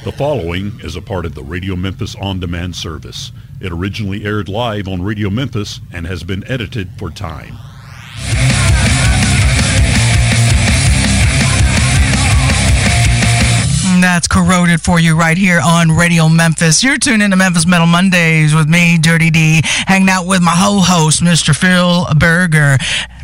The following is a part of the Radio Memphis on-demand service. It originally aired live on Radio Memphis and has been edited for time. That's Corroded for you right here on Radio Memphis. You're tuned into Memphis Metal Mondays with me, Dirty D, hanging out with my host, Mr. Phil Berger.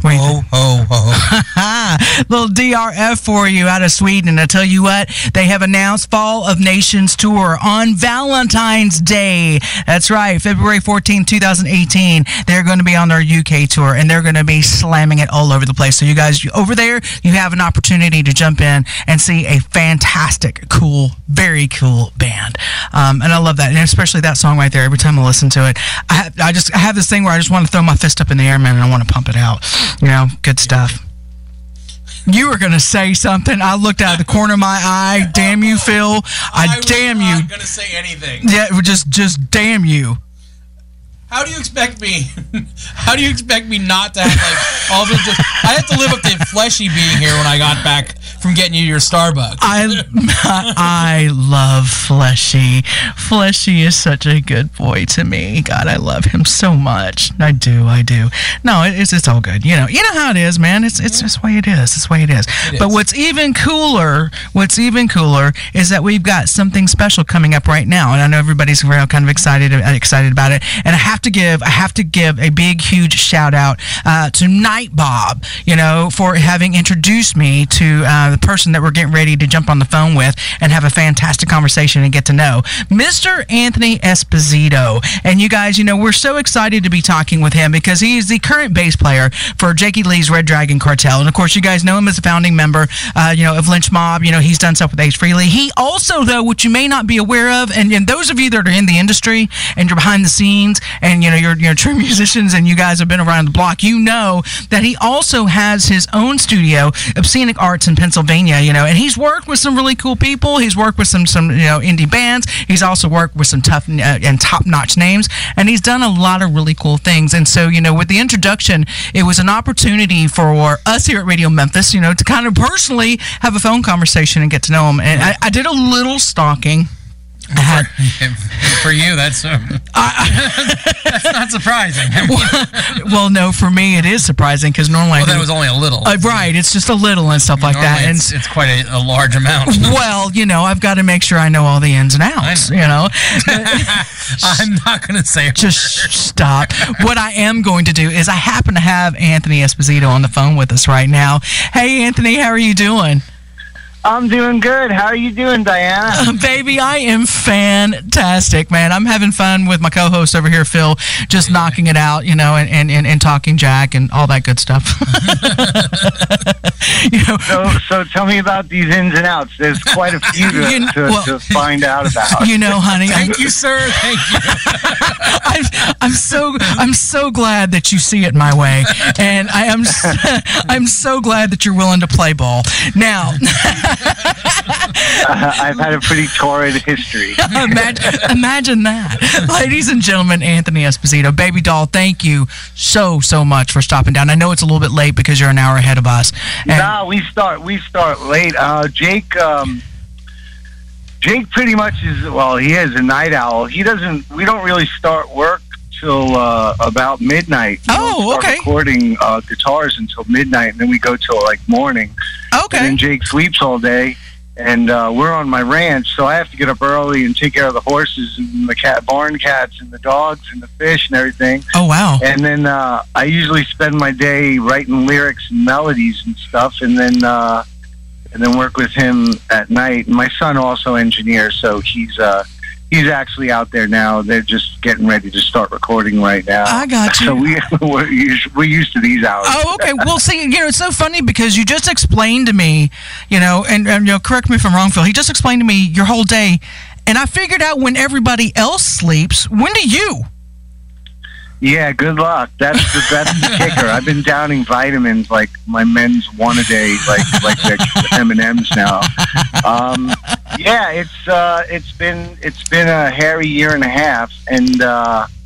Little DRF for you out of Sweden. I tell you what, they have announced Fall of Nations Tour on Valentine's Day. That's right, February 14, 2018. They're going to be on their UK tour, and they're going to be slamming it all over the place. So you guys over there, you have an opportunity to jump in and see a fantastic, cool, very cool band. And I love that, and especially that song right there. Every time I listen to it, I have this thing where I just want to throw my fist up in the air, man, and I want to pump it out. You know, good stuff. You were going to say something. I looked out of the corner of my eye. Damn you, Phil. I damn you. I'm not going to say anything. Yeah, just damn you. How do you expect me? How do you expect me not to have like all this? I have to live up to Fleshy being here when I got back from getting you your Starbucks. I love Fleshy. Fleshy is such a good boy to me. God, I love him so much. I do. No, it's all good. You know how it is, man. It's just the way it is. It's the way it is. But what's even cooler is that we've got something special coming up right now, and I know everybody's kind of excited about it. And I have to give a big, huge shout out to Night Bob, for having introduced me to the person that we're getting ready to jump on the phone with and have a fantastic conversation and get to know, Mr. Anthony Esposito. And you guys, we're so excited to be talking with him because he is the current bass player for Jakey Lee's Red Dragon Cartel. And of course, you guys know him as a founding member, of Lynch Mob. He's done stuff with Ace Frehley. He also, though, what you may not be aware of, and those of you that are in the industry and you're behind the scenes and you're true musicians and you guys have been around the block, that he also has his own studio, Obscenic Arts in Pennsylvania, and he's worked with some really cool people. He's worked with some indie bands. He's also worked with some tough and top-notch names, and he's done a lot of really cool things. And so, with the introduction, it was an opportunity for us here at Radio Memphis, to kind of personally have a phone conversation and get to know him. And I did a little stalking. For you, that's not surprising. Well, no, for me it is surprising because normally that was only a little. Right, it's just a little and stuff like that. And it's quite a large amount. Well, I've got to make sure I know all the ins and outs. I'm not going to say. Just stop. What I am going to do is I happen to have Anthony Esposito on the phone with us right now. Hey, Anthony, how are you doing? I'm doing good. How are you doing, Diana? Baby, I am fantastic, man. I'm having fun with my co-host over here, Phil, just knocking it out, and talking Jack and all that good stuff. So tell me about these ins and outs. There's quite a few to find out about. Honey. Thank you, sir. Thank you. I'm so glad that you see it my way, and I'm so glad that you're willing to play ball. Now. I've had a pretty torrid history. Imagine that. Ladies and gentlemen, Anthony Esposito. Baby doll, thank you so much for stopping down. I know it's a little bit late because you're an hour ahead of us. No, we start late. Jake pretty much he is a night owl. We don't really start work till about midnight. Okay. Recording guitars until midnight, and then we go till morning. Okay. And then Jake sleeps all day, and we're on my ranch, so I have to get up early and take care of the horses and the barn cats and the dogs and the fish and everything. Oh, wow. And then I usually spend my day writing lyrics and melodies and stuff, and then work with him at night. And my son also engineers, so he's actually out there now. They're just getting ready to start recording right now. I got you. So we're used to these hours. Oh, okay. Well, see, it's so funny because you just explained to me, and correct me if I'm wrong, Phil. He just explained to me your whole day, and I figured out when everybody else sleeps. When do you? Yeah, good luck. That's the kicker. I've been downing vitamins like my men's one a day, like the M&Ms now. Yeah, it's been a hairy year and a half, and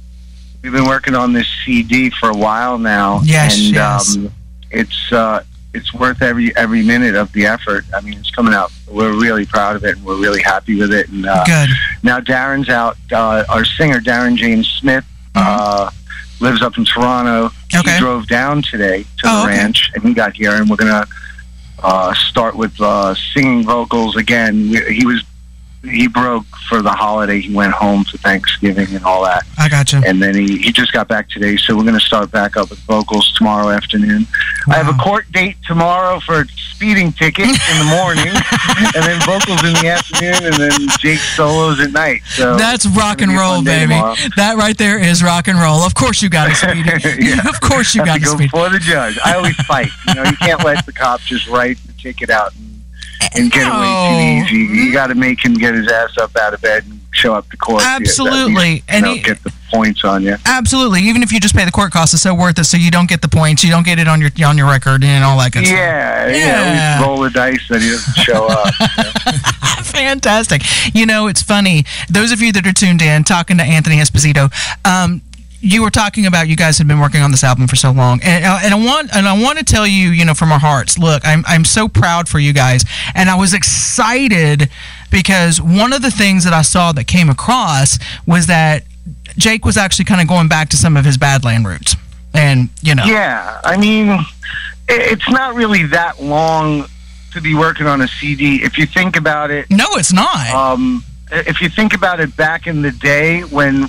we've been working on this CD for a while now. Yes, and yes. it's worth every minute of the effort. I mean, it's coming out. We're really proud of it, and we're really happy with it. And Good. now Darren's out. Our singer, Darren James Smith, lives up in Toronto. Okay. He drove down today to the ranch, and he got here, and we're going to start with singing vocals again. He broke for the holiday. He went home for Thanksgiving and all that. I got you. And then he just got back today, so we're going to start back up with vocals tomorrow afternoon. Wow. I have a court date tomorrow for a speeding ticket in the morning, and then vocals in the afternoon, and then Jake solos at night. So that's rock and roll, baby. Tomorrow. That right there is rock and roll. Of course you got to speed it. Yeah. Of course you got to go speed. before the judge. I always fight. You can't let the cop just write the ticket out and get away too easy. You got to make him get his ass up out of bed and show up to court. Absolutely. And get the points on you. Absolutely. Even if you just pay the court costs, it's so worth it. So you don't get the points, you don't get it on your record and all that good stuff. Yeah. We roll the dice that he doesn't show up. Fantastic. It's funny. Those of you that are tuned in, talking to Anthony Esposito, you were talking about you guys have been working on this album for so long, and I want to tell you, from our hearts. Look, I'm so proud for you guys, and I was excited because one of the things that I saw that came across was that Jake was actually kind of going back to some of his Badland roots, and Yeah, I mean, it's not really that long to be working on a CD if you think about it. No, it's not. If you think about it, back in the day when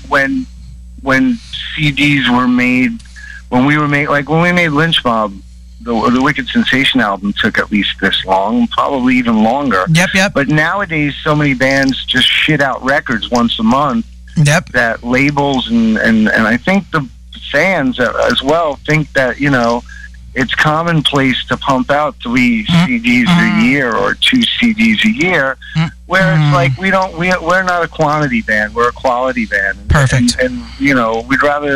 CDs were made, when we made Lynch Mob, the Wicked Sensation album took at least this long, probably even longer. Yep. But nowadays, so many bands just shit out records once a month. Yep. That labels and I think the fans as well think that it's commonplace to pump out 3 CDs a year or 2 CDs a year, where it's like we're not a quantity band, we're a quality band. Perfect. And we'd rather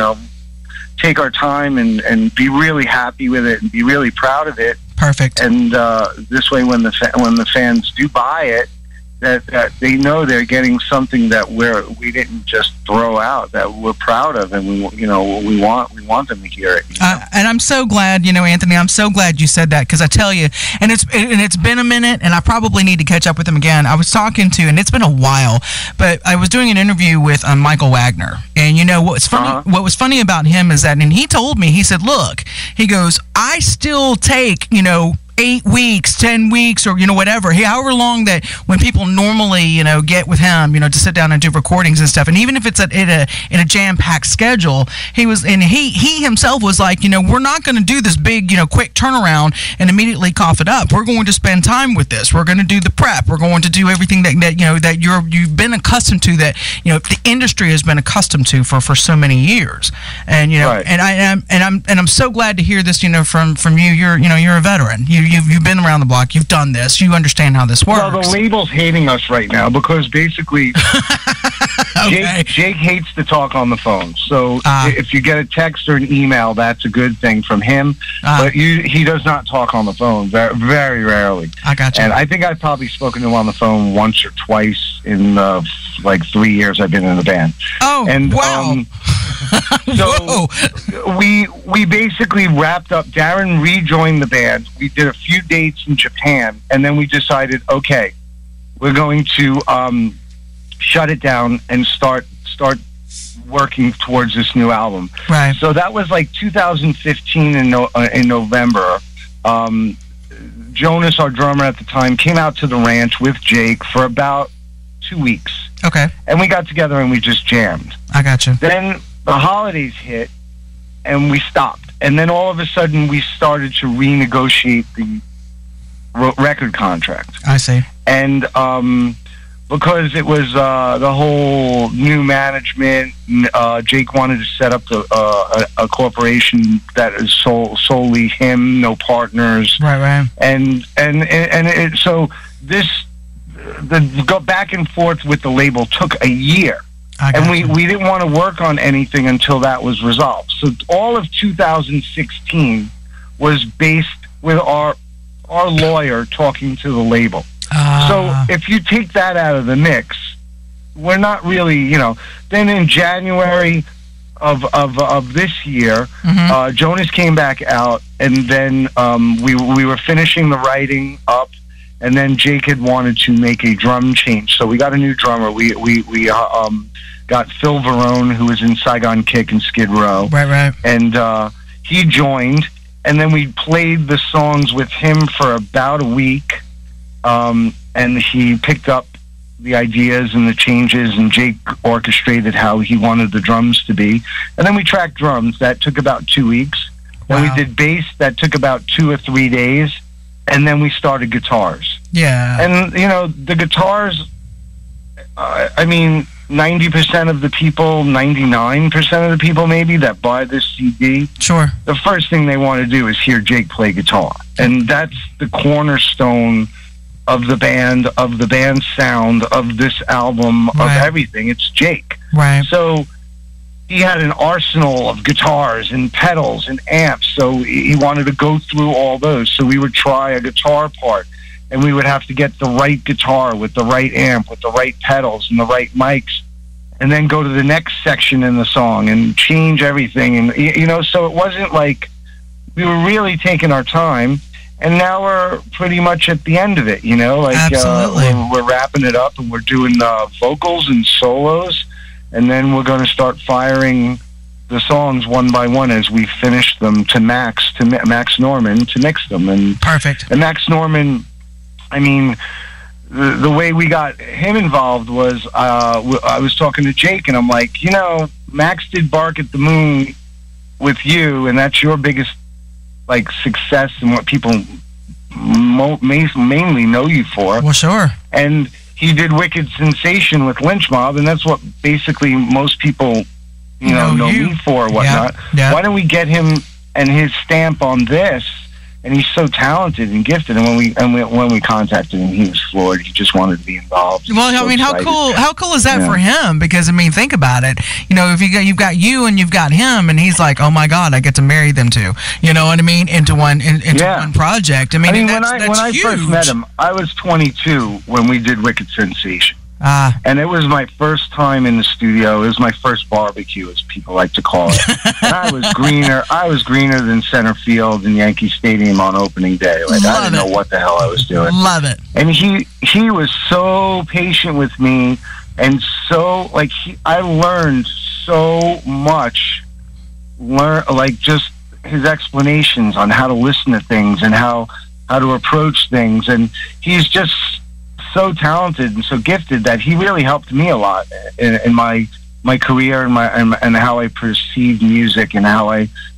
take our time and be really happy with it and be really proud of it. Perfect. And this way, when the fans do buy it, that they know they're getting something that we didn't just throw out, that we're proud of, and we want them to hear it. And I'm so glad, Anthony. I'm so glad you said that, because I tell you, and it's been a minute, and I probably need to catch up with him again. I was talking to, and it's been a while, but I was doing an interview with Michael Wagner, and what's funny? What was funny about him is that, and he told me, he said, look, he goes, I still take 8 weeks, 10 weeks, or whatever, however long that when people normally get with him, to sit down and do recordings and stuff, and even if it's in a jam-packed schedule, he himself was like, we're not going to do this big quick turnaround and immediately cough it up. We're going to spend time with this. We're going to do the prep. We're going to do everything that you've been accustomed to, that the industry has been accustomed to for so many years. And right. and I'm so glad to hear this from you. You're a veteran. You've been around the block. You've done this. You understand how this works. Well, the label's hating us right now because basically okay. Jake hates to talk on the phone. So if you get a text or an email, that's a good thing from him. But he does not talk on the phone, very, very rarely. I got you. And I think I've probably spoken to him on the phone once or twice in the 3 years I've been in the band. Oh, and, wow. So we basically wrapped up. Darren rejoined the band. We did a few dates in Japan, and then we decided, okay, we're going to shut it down and start working towards this new album. Right. So that was 2015 in November. Jonas, our drummer at the time, came out to the ranch with Jake for about 2 weeks. Okay. And we got together and we just jammed. I got you. Then the holidays hit and we stopped. And then all of a sudden we started to renegotiate the record contract. I see. And because it was the whole new management, Jake wanted to set up a corporation that is solely him, no partners. Right. And so the go back and forth with the label took a year. And we didn't want to work on anything until that was resolved. So all of 2016 was based with our lawyer talking to the label. So if you take that out of the mix, we're not really, Then in January, of this year, Mm-hmm. Jonas came back out, and then we were finishing the writing up, and then Jake had wanted to make a drum change, so we got a new drummer. We got Phil Verone, who was in Saigon Kick and Skid Row, Right. and he joined, and then we played the songs with him for about a week, and he picked up the ideas and the changes, and Jake orchestrated how he wanted the drums to be. And then we tracked drums. That took about 2 weeks. Then we did bass. That took about 2 or 3 days. And then we started guitars. Yeah. And, you know, the guitars, I mean, 90% of the people, 99% of the people maybe that buy this CD, Sure. the first thing they want to do is hear Jake play guitar. And that's the cornerstone of the band's sound, of this album, of Right. everything. It's Jake. Right. So he had an arsenal of guitars and pedals and amps, so he wanted to go through all those. So we would try a guitar part, and we would have to get the right guitar with the right amp, with the right pedals and the right mics, and then go to the next section in the song and change everything. And, you know, so it wasn't like we were really taking our time. And now we're pretty much at the end of it, you know? Like, Absolutely. We're wrapping it up, and we're doing vocals and solos, and then we're going to start firing the songs one by one as we finish them to Max Norman to mix them. And Perfect. Max Norman, I mean, the way we got him involved was I was talking to Jake, and I'm like, you know, Max did Bark at the Moon with you, and that's your biggest like success and what people mainly know you for. Well, sure. And he did Wicked Sensation with Lynch Mob, and that's what basically most people, you know me for, or whatnot. Yeah. Why don't we get him and his stamp on this? And he's so talented and gifted. And when we contacted him, he was floored. He just wanted to be involved. Well, I mean, how cool is that for him? Because I mean, think about it. You know, if you've got you and you've got him, and he's like, oh my God, I get to marry them two. You know what I mean? Into one project. I mean, when that's I huge. first met him, I was 22 when we did Wicked Sensation. Ah. And it was my first time in the studio. It was my first barbecue, as people like to call it. And I was greener than center field in Yankee Stadium on opening day. Like, I didn't know what the hell I was doing. Love it. And he was so patient with me, and so like I learned so much. Like just his explanations on how to listen to things and how to approach things, and he's just so talented and so gifted that he really helped me a lot in my career and how I perceive music and how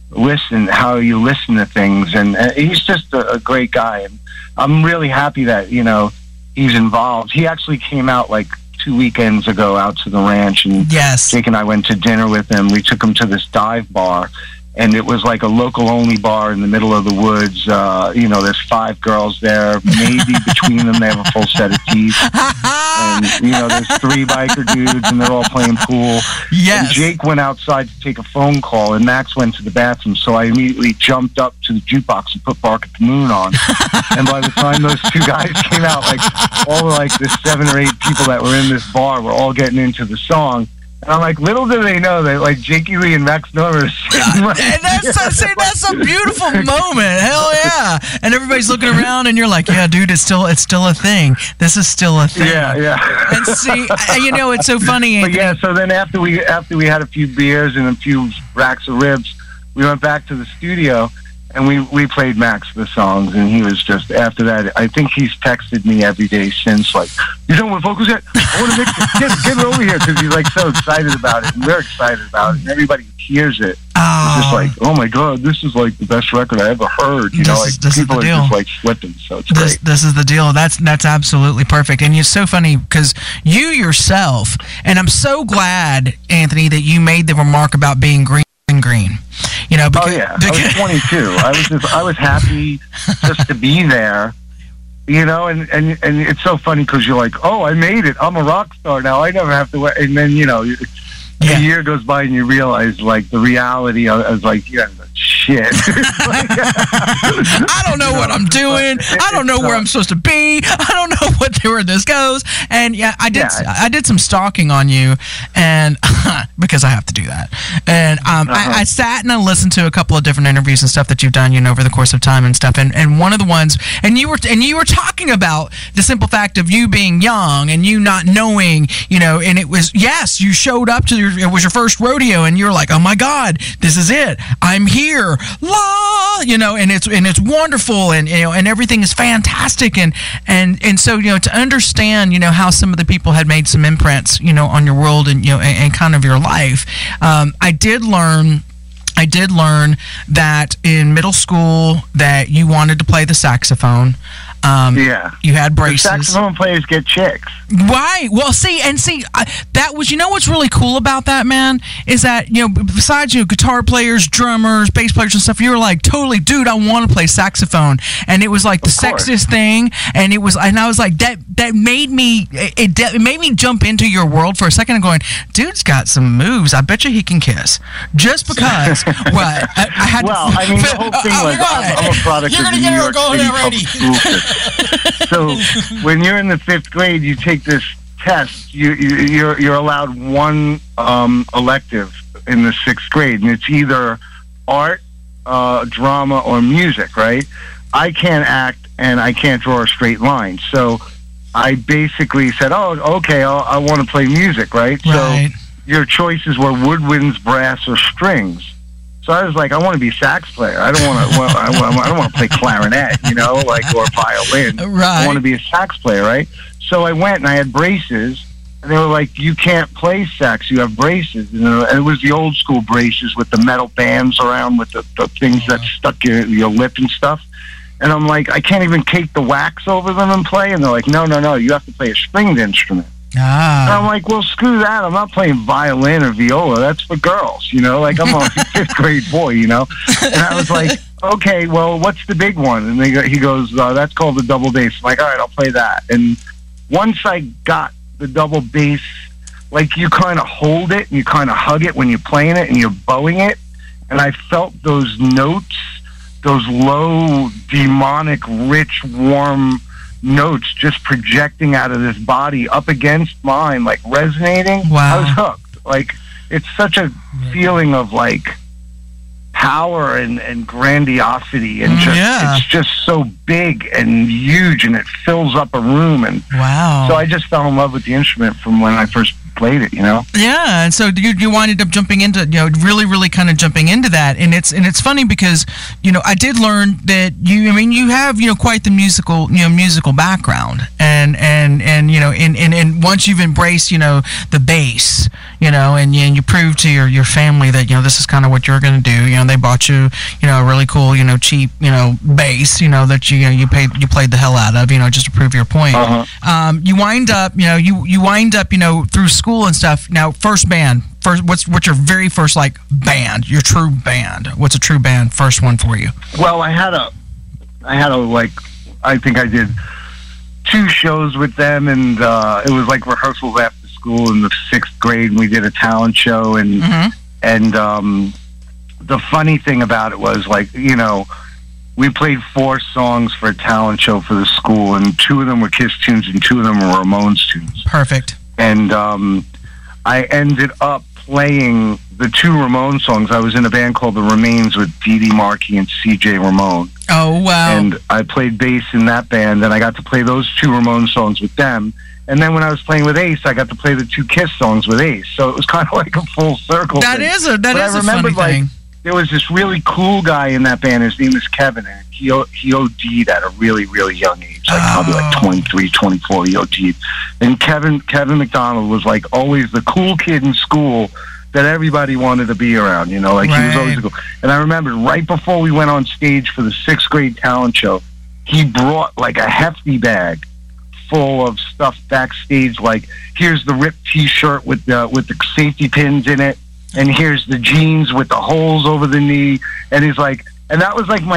you listen to things. And he's just a great guy. And I'm really happy that, you know, he's involved. He actually came out like 2 weekends ago out to the ranch, and yes, Jake and I went to dinner with him. We took him to this dive bar, and it was like a local-only bar in the middle of the woods. You know, there's 5 girls there. Maybe between them they have a full set of teeth. And, you know, there's 3 biker dudes, and they're all playing pool. Yes. And Jake went outside to take a phone call, and Max went to the bathroom. So I immediately jumped up to the jukebox and put Bark at the Moon on. And by the time those 2 guys came out, like all like the 7 or 8 people that were in this bar were all getting into the song. And I'm like, little do they know that like Jakey Lee and Max Norman are sitting right and that's a beautiful moment. Hell yeah! And everybody's looking around, and you're like, yeah, dude, it's still a thing. This is still a thing. Yeah. And see, you know, it's so funny. But yeah, so then after we had a few beers and a few racks of ribs, we went back to the studio, and we played Max the songs, and he was just, after that, I think he's texted me every day since, like, you done with vocals yet? I want to mix it. Get it over here, because he's, like, so excited about it, and we're excited about it, and everybody hears it. Oh. It's just like, oh, my God, this is, like, the best record I ever heard. You know, like, people are just, like, flipping, so it's great. This is the deal. That's absolutely perfect. And it's so funny, because you yourself, and I'm so glad, Anthony, that you made the remark about being green. You know, because, I was 22. I was happy just to be there, you know, and it's so funny because you're like, oh, I made it. I'm a rock star now. I never have to wear. And then, you know, a year goes by and you realize like the reality of like, yeah, shit. I don't know what I'm doing. I don't know where I'm supposed to be. I don't know where this goes. And yeah, I did some stalking on you, and because I have to do that. And I sat and I listened to a couple of different interviews and stuff that you've done, over the course of time and stuff. And one of the ones, and you were talking about the simple fact of you being young and you not knowing, and it was, yes, you showed up to it was your first rodeo, and you're like, oh my God, this is it. I'm here, and it's wonderful, and and everything is fantastic, and so to understand how some of the people had made some imprints on your world and and kind of your life. I did learn that in middle school that you wanted to play the saxophone. You had braces. The saxophone players get chicks. Right. Well, that was, what's really cool about that, man, is that, besides, guitar players, drummers, bass players and stuff, you were like, totally, dude, I want to play saxophone. And it was like the sexiest thing. And I was like, that made me, it made me jump into your world for a second and going, dude's got some moves. I bet you he can kiss. Just because, what? I had the whole thing was, I'm a product of the New York City public school system. So when you're in the 5th grade, you take this test. You're allowed one elective in the 6th grade, and it's either art, drama, or music. Right? I can't act, and I can't draw a straight line. So I basically said, "Oh, okay, I want to play music." Right? So your choices were woodwinds, brass, or strings. So I was like, I want to be a sax player. I don't want to. I don't want to play clarinet, or violin. Right. I want to be a sax player, right? So I went and I had braces, and they were like, "You can't play sax. You have braces." And it was the old school braces with the metal bands around with the things that stuck your lip and stuff. And I'm like, I can't even cake the wax over them and play. And they're like, No, you have to play a stringed instrument. And I'm like, well, screw that. I'm not playing violin or viola. That's for girls, I'm a 5th grade boy, And I was like, okay, well, what's the big one? And he goes, that's called the double bass. I'm like, all right, I'll play that. And once I got the double bass, like you kind of hold it and you kind of hug it when you're playing it and you're bowing it. And I felt those notes, those low, demonic, rich, warm notes just projecting out of this body up against mine, like resonating. Wow. I was hooked. Like, it's such a feeling of like power and grandiosity, and it's just so big and huge, and it fills up a room. And so I just fell in love with the instrument from when I first played it, Yeah, and so you winded up jumping into, really, really kind of jumping into that, and it's funny because, I did learn that you have, quite the musical background, and once you've embraced, the bass, and you prove to your family that, this is kind of what you're going to do, they bought you, a really cool, cheap, bass, that you played the hell out of, just to prove your point. You wind up, you wind up, through school and stuff. Now, first band. What's your very first band? Your true band. What's a true band? First one for you. Well, I had a I think I did 2 shows with them, and it was like rehearsals after school in the 6th grade. And we did a talent show, and the funny thing about it was we played 4 songs for a talent show for the school, and 2 of them were Kiss tunes and 2 of them were Ramones tunes. Perfect. And I ended up playing the 2 Ramones songs. I was in a band called The Remains with Dee Dee Markey and C.J. Ramone. Oh, wow. And I played bass in that band, and I got to play those 2 Ramones songs with them. And then when I was playing with Ace, I got to play the 2 Kiss songs with Ace. So it was kind of like a full circle thing. That is a funny thing. There was this really cool guy in that band. His name is Kevin, and he OD'd at a really, really young age, probably 23, 24. He OD'd. And Kevin McDonald was always the cool kid in school that everybody wanted to be around. He was always cool. And I remember right before we went on stage for the 6th grade talent show, he brought a hefty bag full of stuff backstage. Here's the ripped T-shirt with the safety pins in it. And here's the jeans with the holes over the knee. And he's and that was my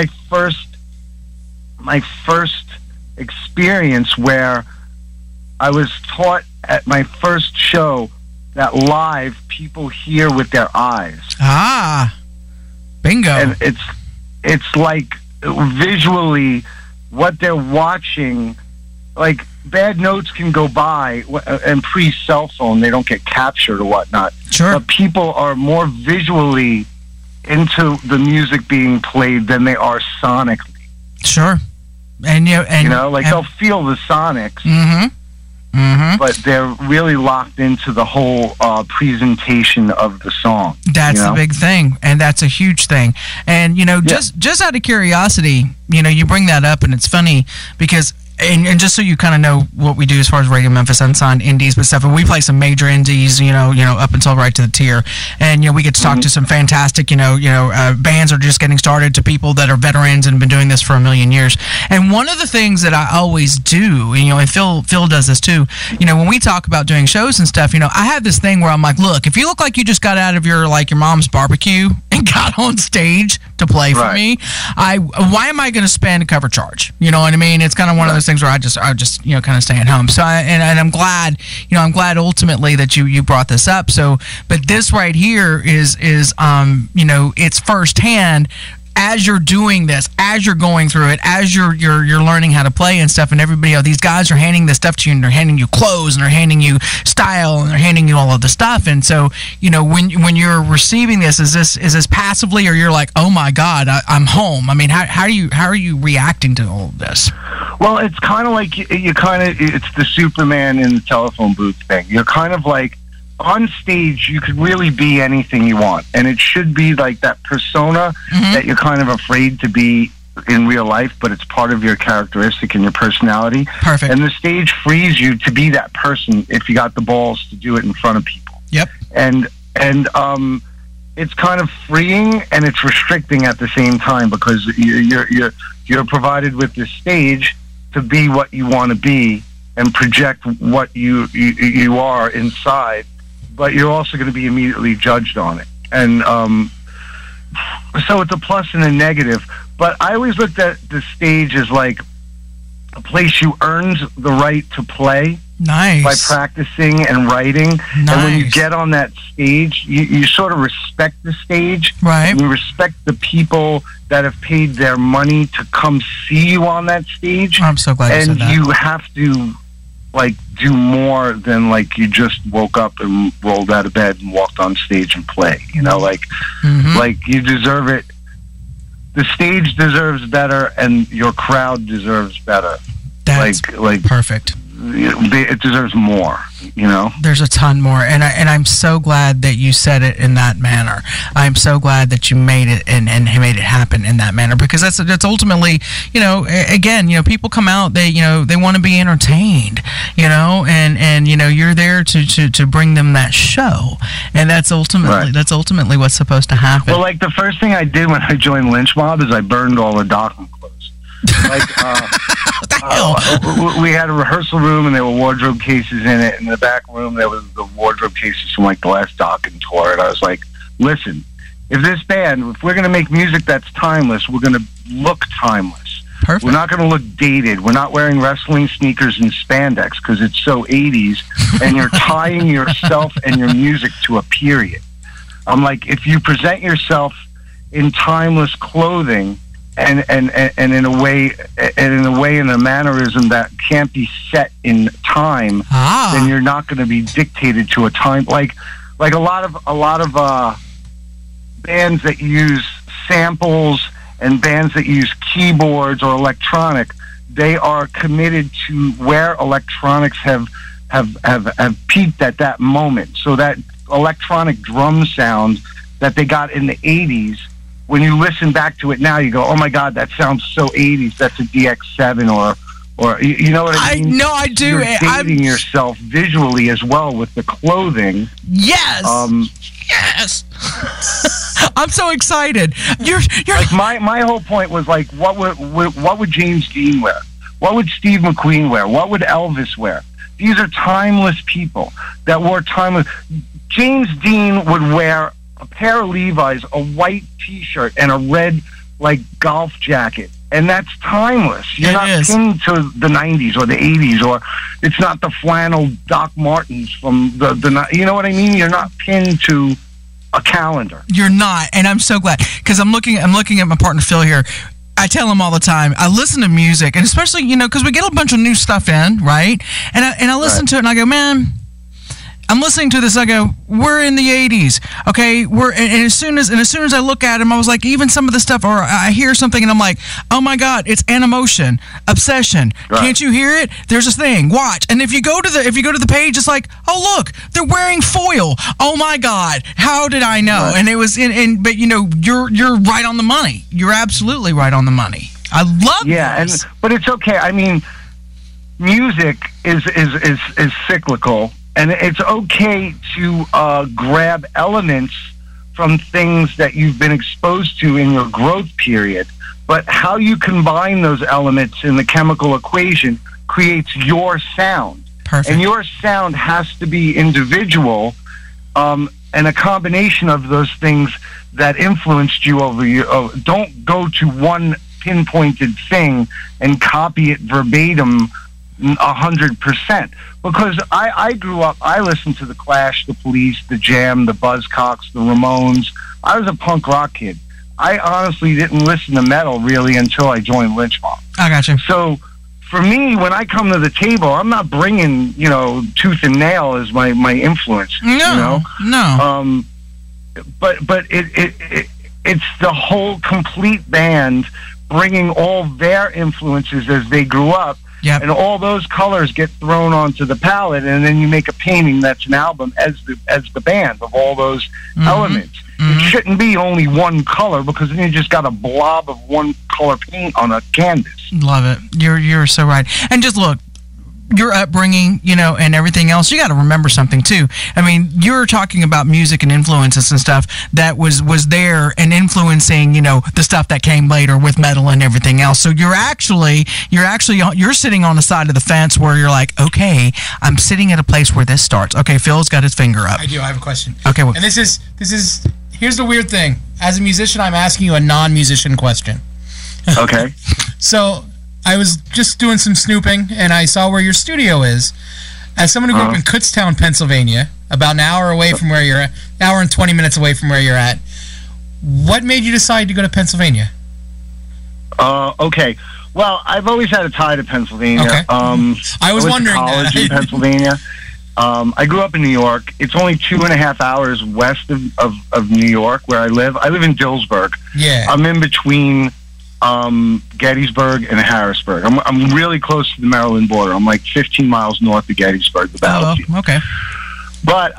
first experience where I was taught at my first show that live people hear with their eyes. Bingo. And it's like visually what they're watching. Like bad notes can go by, and pre-cell phone they don't get captured or whatnot. Sure. But people are more visually into the music being played than they are sonically. Sure. And they'll feel the sonics, but they're really locked into the whole presentation of the song. That's the big thing, and that's a huge thing. And just out of curiosity, you bring that up, and it's funny because. And just so you kind of know what we do as far as Radio Memphis, unsigned indies but stuff, and we play some major indies, up until right to the tier, and we get to talk to some fantastic, bands are just getting started, to people that are veterans and have been doing this for a million years. And one of the things that I always do, and Phil does this too, when we talk about doing shows and stuff, I have this thing where I'm like, look, if you look like you just got out of your mom's barbecue and got on stage to play for me, why am I going to spend a cover charge? You know what I mean? It's kind of one of those things where I just kind of stay at home. So I'm glad, I'm glad ultimately that you brought this up. So, but this right here is it's firsthand. As you're doing this, as you're going through it, as you're learning how to play and stuff, and everybody, these guys are handing this stuff to you, and they're handing you clothes, and they're handing you style, and they're handing you all of the stuff. And so, when you're receiving this, is this passively, or you're like, oh my God, I'm home? I mean, how are you reacting to all of this? Well, it's kind of like it's the Superman in the telephone booth thing. You're kind of like, on stage, you could really be anything you want, and it should be like that persona that you're kind of afraid to be in real life, but it's part of your characteristic and your personality. Perfect. And the stage frees you to be that person if you got the balls to do it in front of people. Yep. And it's kind of freeing and it's restricting at the same time, because you're provided with this stage to be what you want to be and project what you are inside. But you're also going to be immediately judged on it. And so it's a plus and a negative. But I always looked at the stage as like a place you earned the right to play. Nice. By practicing and writing. Nice. And when you get on that stage, you sort of respect the stage. Right. And you respect the people that have paid their money to come see you on that stage. I'm so glad you said that. And you have to do more than you just woke up and rolled out of bed and walked on stage and play. Like you deserve it. The stage deserves better, and your crowd deserves better. That's perfect. It deserves more. There's a ton more, and I'm so glad that you said it in that manner. I'm so glad that you made it and made it happen in that manner, because that's ultimately, again, people come out, they want to be entertained, and you're there to bring them that show, and that's ultimately what's supposed to happen. Well, the first thing I did when I joined Lynch Mob is I burned all the Dokken clothes. We had a rehearsal room, and there were wardrobe cases in it. In the back room, there was the wardrobe cases from the last Dokken tour. And I was like, listen, if we're going to make music that's timeless, we're going to look timeless. Perfect. We're not going to look dated. We're not wearing wrestling sneakers and spandex because it's so 80s, and you're tying yourself and your music to a period. I'm like, if you present yourself in timeless clothing, and in a way, in a mannerism that can't be set in time, then you're not going to be dictated to a time. Like a lot of bands that use samples and bands that use keyboards or electronic, they are committed to where electronics have peaked at that moment. So that electronic drum sound that they got in the 80s, when you listen back to it now, you go, "Oh my God, that sounds so 80s. That's a DX7 or you know what I mean?" No, I do. You're dating yourself visually as well with the clothing. Yes. Yes. I'm so excited. You're my whole point was what would James Dean wear? What would Steve McQueen wear? What would Elvis wear? These are timeless people that wore timeless. James Dean would wear a pair of Levi's, a white T-shirt, and a red golf jacket, and that's timeless. You're not pinned to the 90s or the 80s, or it's not the flannel Doc Martens from the you know what I mean? You're not pinned to a calendar. You're not, and I'm so glad, because I'm looking at my partner Phil here. I tell him all the time, I listen to music, and especially, because we get a bunch of new stuff in, right? And I listen to it, and I go, man, I'm listening to this. I go, we're in the 80s, okay? And as soon as I look at him, I was like, even some of the stuff, or I hear something, and I'm like, oh my God, it's Animotion, Obsession. Right. Can't you hear it? There's a thing. Watch. And if you go to the page, it's like, oh look, they're wearing foil. Oh my God, how did I know? Right. And it was but you're right on the money. You're absolutely right on the money. I love this. But it's okay. I mean, music is cyclical. And it's okay to grab elements from things that you've been exposed to in your growth period. But how you combine those elements in the chemical equation creates your sound. Perfect. And your sound has to be individual, and a combination of those things that influenced you over your... don't go to one pinpointed thing and copy it verbatim 100%. Because I grew up, I listened to The Clash, The Police, The Jam, The Buzzcocks, The Ramones. I was a punk rock kid. I honestly didn't listen to metal really until I joined Lynch Mob. I got you. So for me, when I come to the table, I'm not bringing, tooth and nail as my influence. No. But it's the whole complete band bringing all their influences as they grew up. Yep. And all those colors get thrown onto the palette, and then you make a painting that's an album as the band of all those elements. It shouldn't be only one color, because then you just got a blob of one color paint on a canvas. Love it. You're so right. And just look, your upbringing, and everything else, you got to remember something too. I mean, you're talking about music and influences and stuff that was there and influencing, the stuff that came later with metal and everything else. So you're sitting on the side of the fence where you're like, okay, I'm sitting at a place where this starts. Okay, Phil's got his finger up. I do. I have a question. Okay. Well, and this is here's the weird thing. As a musician, I'm asking you a non-musician question. Okay. So I was just doing some snooping, and I saw where your studio is. As someone who grew up in Kutztown, Pennsylvania, about an hour away from where you're at, an hour and 20 minutes away from where you're at, what made you decide to go to Pennsylvania? Okay. Well, I've always had a tie to Pennsylvania. Okay. I was wondering to college that. in Pennsylvania. I grew up in New York. It's only 2.5 hours west of New York, where I live. I live in Dillsburg. Yeah. I'm in between Gettysburg and Harrisburg. I'm really close to the Maryland border. I'm like 15 miles north of Gettysburg, the battlefield. Oh, okay. But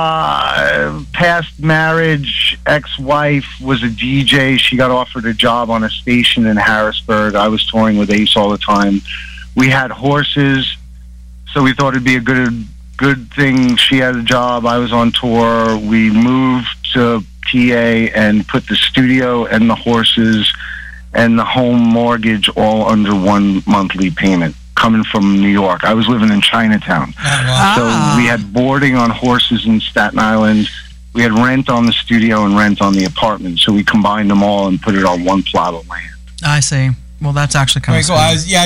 past marriage, ex-wife was a DJ. She got offered a job on a station in Harrisburg. I was touring with Ace all the time. We had horses, so we thought it'd be a good thing. She had a job. I was on tour. We moved to PA and put the studio and the horses and the home mortgage all under one monthly payment, coming from New York. I was living in Chinatown. So we had boarding on horses in Staten Island. We had rent on the studio and rent on the apartment. So we combined them all and put it on one plot of land. I see. Well, that's actually kind of cool.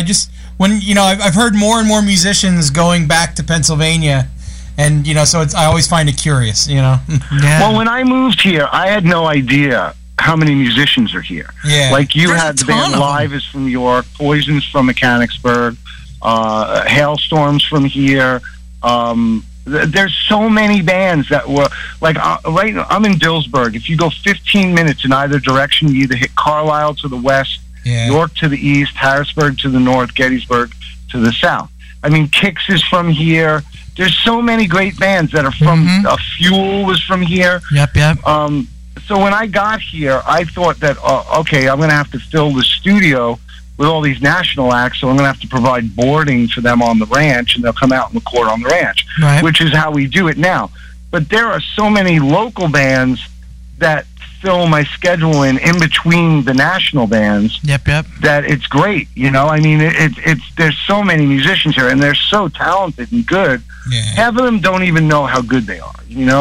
I've heard more and more musicians going back to Pennsylvania, and so I always find it curious. Yeah. Well, when I moved here, I had no idea how many musicians are here. Yeah. Like you There's had a the band ton of Live is from New York, Poison's from Mechanicsburg, Hailstorm's from here. There's so many bands that were like right now, I'm in Dillsburg. If you go 15 minutes in either direction, you either hit Carlisle to the west, York to the east, Harrisburg to the north, Gettysburg to the south. I mean, Kix is from here. There's so many great bands that are from Fuel was from here. Yep. So when I got here, I thought that, okay, I'm going to have to fill the studio with all these national acts, so I'm going to have to provide boarding for them on the ranch, and they'll come out and record on the ranch, which is how we do it now. But there are so many local bands that fill my schedule in between the national bands. Yep. That it's great, I mean, it's there's so many musicians here, and they're so talented and good. Yeah. Half of them don't even know how good they are.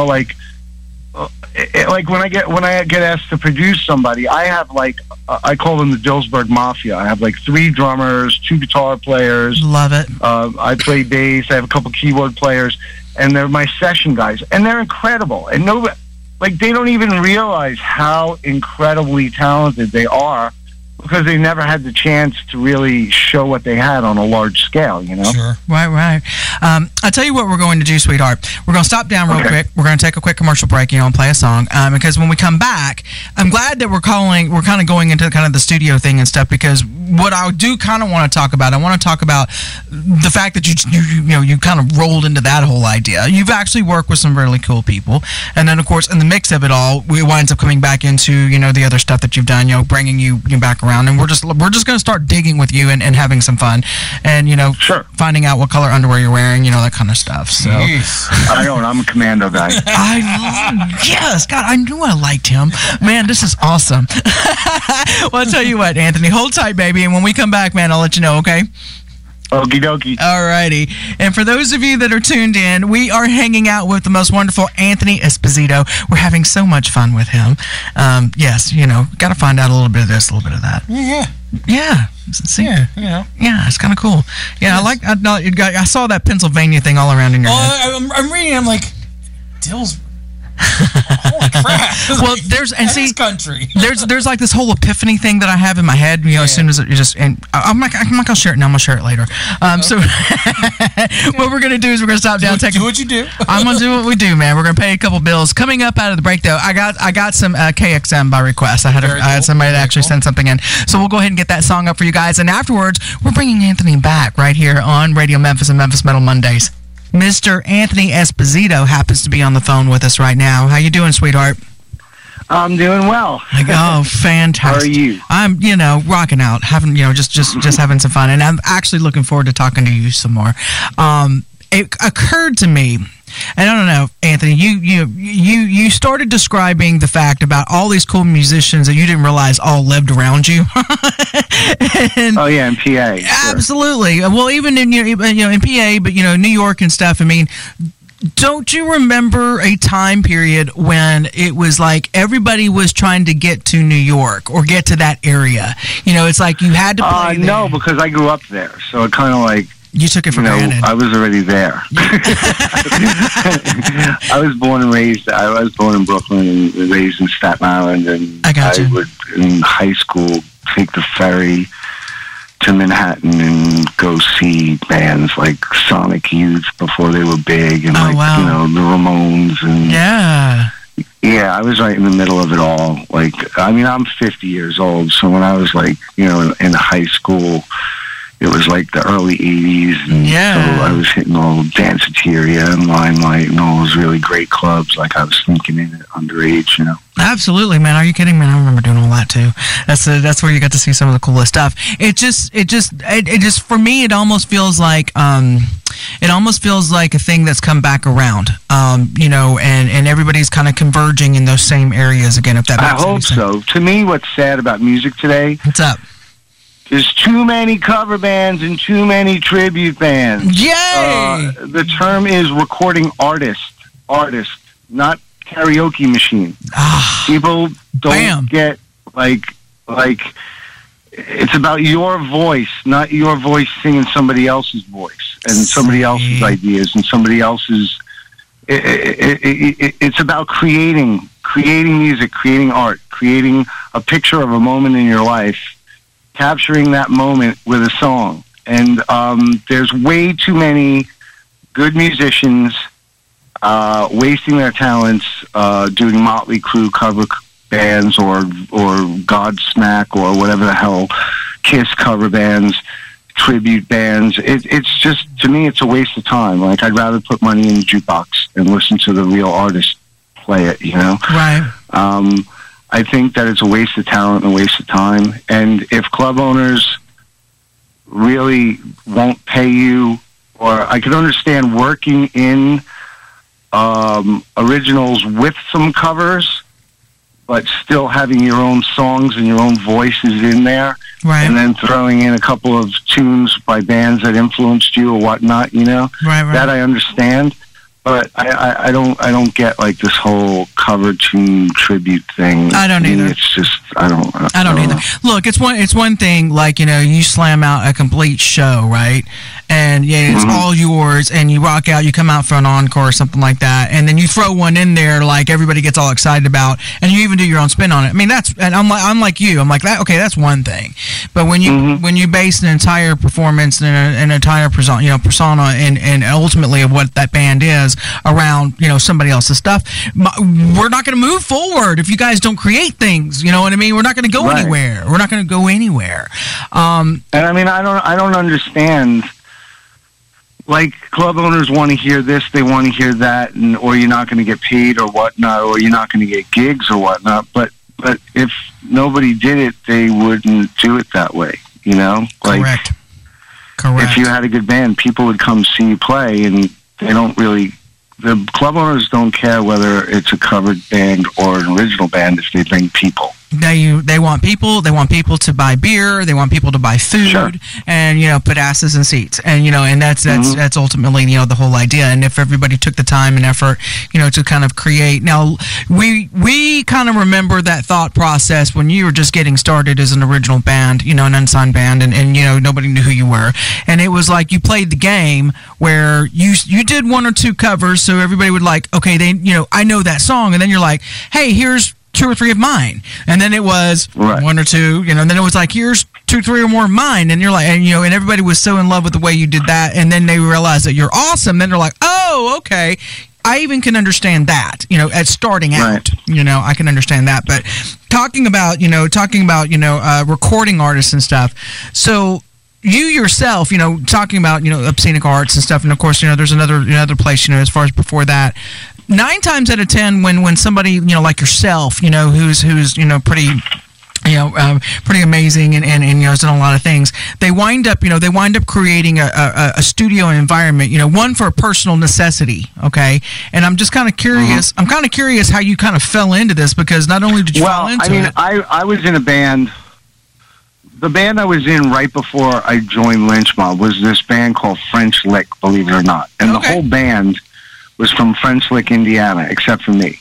Like when I get asked to produce somebody, I have I call them the Dillsburg Mafia. I have 3 drummers, 2 guitar players. Love it. I play bass. I have a couple keyboard players, and they're my session guys, and they're incredible. And like they don't even realize how incredibly talented they are because they never had the chance to really show what they had on a large scale, you know? Sure. Right. I'll tell you what we're going to do, sweetheart. We're going to stop down real quick. We're going to take a quick commercial break, and play a song. Because when we come back, I'm glad that we're kind of going into kind of the studio thing and stuff, because what I do kind of want to talk about, I want to talk about the fact that you kind of rolled into that whole idea. You've actually worked with some really cool people. And then, of course, in the mix of it all, we winds up coming back into, the other stuff that you've done, bringing you back around. And we're just going to start digging with you and having some fun, and finding out what color underwear you're wearing, that kind of stuff. So I don't. I'm a commando guy. Yes, God, I knew I liked him. Man, this is awesome. Well, I'll tell you what, Anthony, hold tight, baby, and when we come back, man, I'll let you know. Okay. Okie dokie. Alrighty. And for those of you that are tuned in, we are hanging out with the most wonderful Anthony Esposito. We're having so much fun with him. Yes, got to find out a little bit of this, a little bit of that. Yeah. See? Yeah, Yeah, it's kind of cool. Yeah, I saw that Pennsylvania thing all around in your head. I'm reading, I'm like, Dill's... Holy crap! Well, this country. there's like this whole epiphany thing that I have in my head. As soon as it just, and I'm not gonna share it now. I'm gonna share it later. So what we're gonna do is we're gonna stop down. Do what you do. I'm gonna do what we do, man. We're gonna pay a couple bills. Coming up out of the break, though, I got some KXM by request. I had somebody that actually sent something in. So we'll go ahead and get that song up for you guys. And afterwards, we're bringing Anthony back right here on Radio Memphis and Memphis Metal Mondays. Mr. Anthony Esposito happens to be on the phone with us right now. How you doing, sweetheart? I'm doing well. Oh, fantastic. How are you? I'm, rocking out, having, just having some fun. And I'm actually looking forward to talking to you some more. It occurred to me, and I don't know, Anthony, you started describing the fact about all these cool musicians that you didn't realize all lived around you. And, in PA. Absolutely. Sure. Well, even in in PA, but New York and stuff. I mean, don't you remember a time period when it was like everybody was trying to get to New York or get to that area? It's like you had to play there. No, because I grew up there, so it kind of like. You took it for granted. I was already there. I was born and raised. I was born in Brooklyn and raised in Staten Island, and I would in high school take the ferry to Manhattan and go see bands like Sonic Youth before they were big, and the Ramones, and I was right in the middle of it all. I'm 50 years old, so when I was in high school, it was like the early 80s, and so I was hitting all Danceteria and Limelight and all those really great clubs. Like I was sneaking in at underage, Absolutely, man. Are you kidding, man? I remember doing all that too. That's where you got to see some of the coolest stuff. It just for me, it almost feels like a thing that's come back around. And everybody's kind of converging in those same areas again. If that makes sense. I hope so. To me, what's sad about music today? What's up? There's too many cover bands and too many tribute bands. Yay! The term is recording artist, not karaoke machine. People don't get like it's about your voice, not your voice singing somebody else's voice and somebody else's ideas and somebody else's. It's about creating music, creating art, creating a picture of a moment in your life. Capturing that moment with a song. And there's way too many good musicians wasting their talents doing Motley Crue cover bands or Godsmack or whatever the hell, Kiss cover bands, tribute bands. It's just, to me, it's a waste of time. Like, I'd rather put money in the jukebox and listen to the real artist play it, Right. I think that it's a waste of talent and a waste of time. And if club owners really won't pay you, or I could understand working in originals with some covers, but still having your own songs and your own voices in there, right. And then throwing in a couple of tunes by bands that influenced you or whatnot, Right. That I understand. But I don't get like this whole cover tune tribute thing. I don't either. It's just I don't either. know. Look, it's one thing, like, you slam out a complete show, right? And it's all yours, and you rock out, you come out for an encore or something like that, and then you throw one in there like everybody gets all excited about, and you even do your own spin on it. I mean, and I'm like you. I'm like that. Okay, that's one thing. But when you base an entire performance and an entire persona and ultimately of what that band is around somebody else's stuff, we're not going to move forward if you guys don't create things. You know what I mean? We're not going to go anywhere. We're not going to go anywhere. And I mean, I don't understand. Like, club owners want to hear this, they want to hear that, or you're not going to get paid or whatnot, or you're not going to get gigs or whatnot. But if nobody did it, they wouldn't do it that way. Like, Correct. If you had a good band, people would come see you play, and they don't really. The club owners don't care whether it's a covered band or an original band if they bring people. They want people. They want people to buy beer. They want people to buy food, sure. And put asses in seats, and and that's ultimately the whole idea. And if everybody took the time and effort, to kind of create. Now we kind of remember that thought process when you were just getting started as an original band, an unsigned band, and nobody knew who you were, and it was like you played the game where you did one or two covers, so everybody would like, okay, I know that song, and then you're like, hey, here's 2 or 3 of mine, and then it was one or two, and then it was like, here's 2, 3 or more of mine, and you're like, and everybody was so in love with the way you did that, and then they realized that you're awesome. Then they're like, oh, okay, I even can understand that, at starting out, I can understand that. But talking about recording artists and stuff, so. You yourself, talking about, Obscenic Arts and stuff, and of course, there's another place, as far as before that. 9 times out of 10, when somebody, like yourself, who's pretty, pretty amazing and has done a lot of things, they wind up creating a studio environment, one for a personal necessity, okay? And I'm just kind of curious. I'm kind of curious how you kind of fell into this, because not only did you fall into it. I was in a band. The band I was in right before I joined Lynch Mob was this band called French Lick, believe it or not. And the whole band was from French Lick, Indiana, except for me.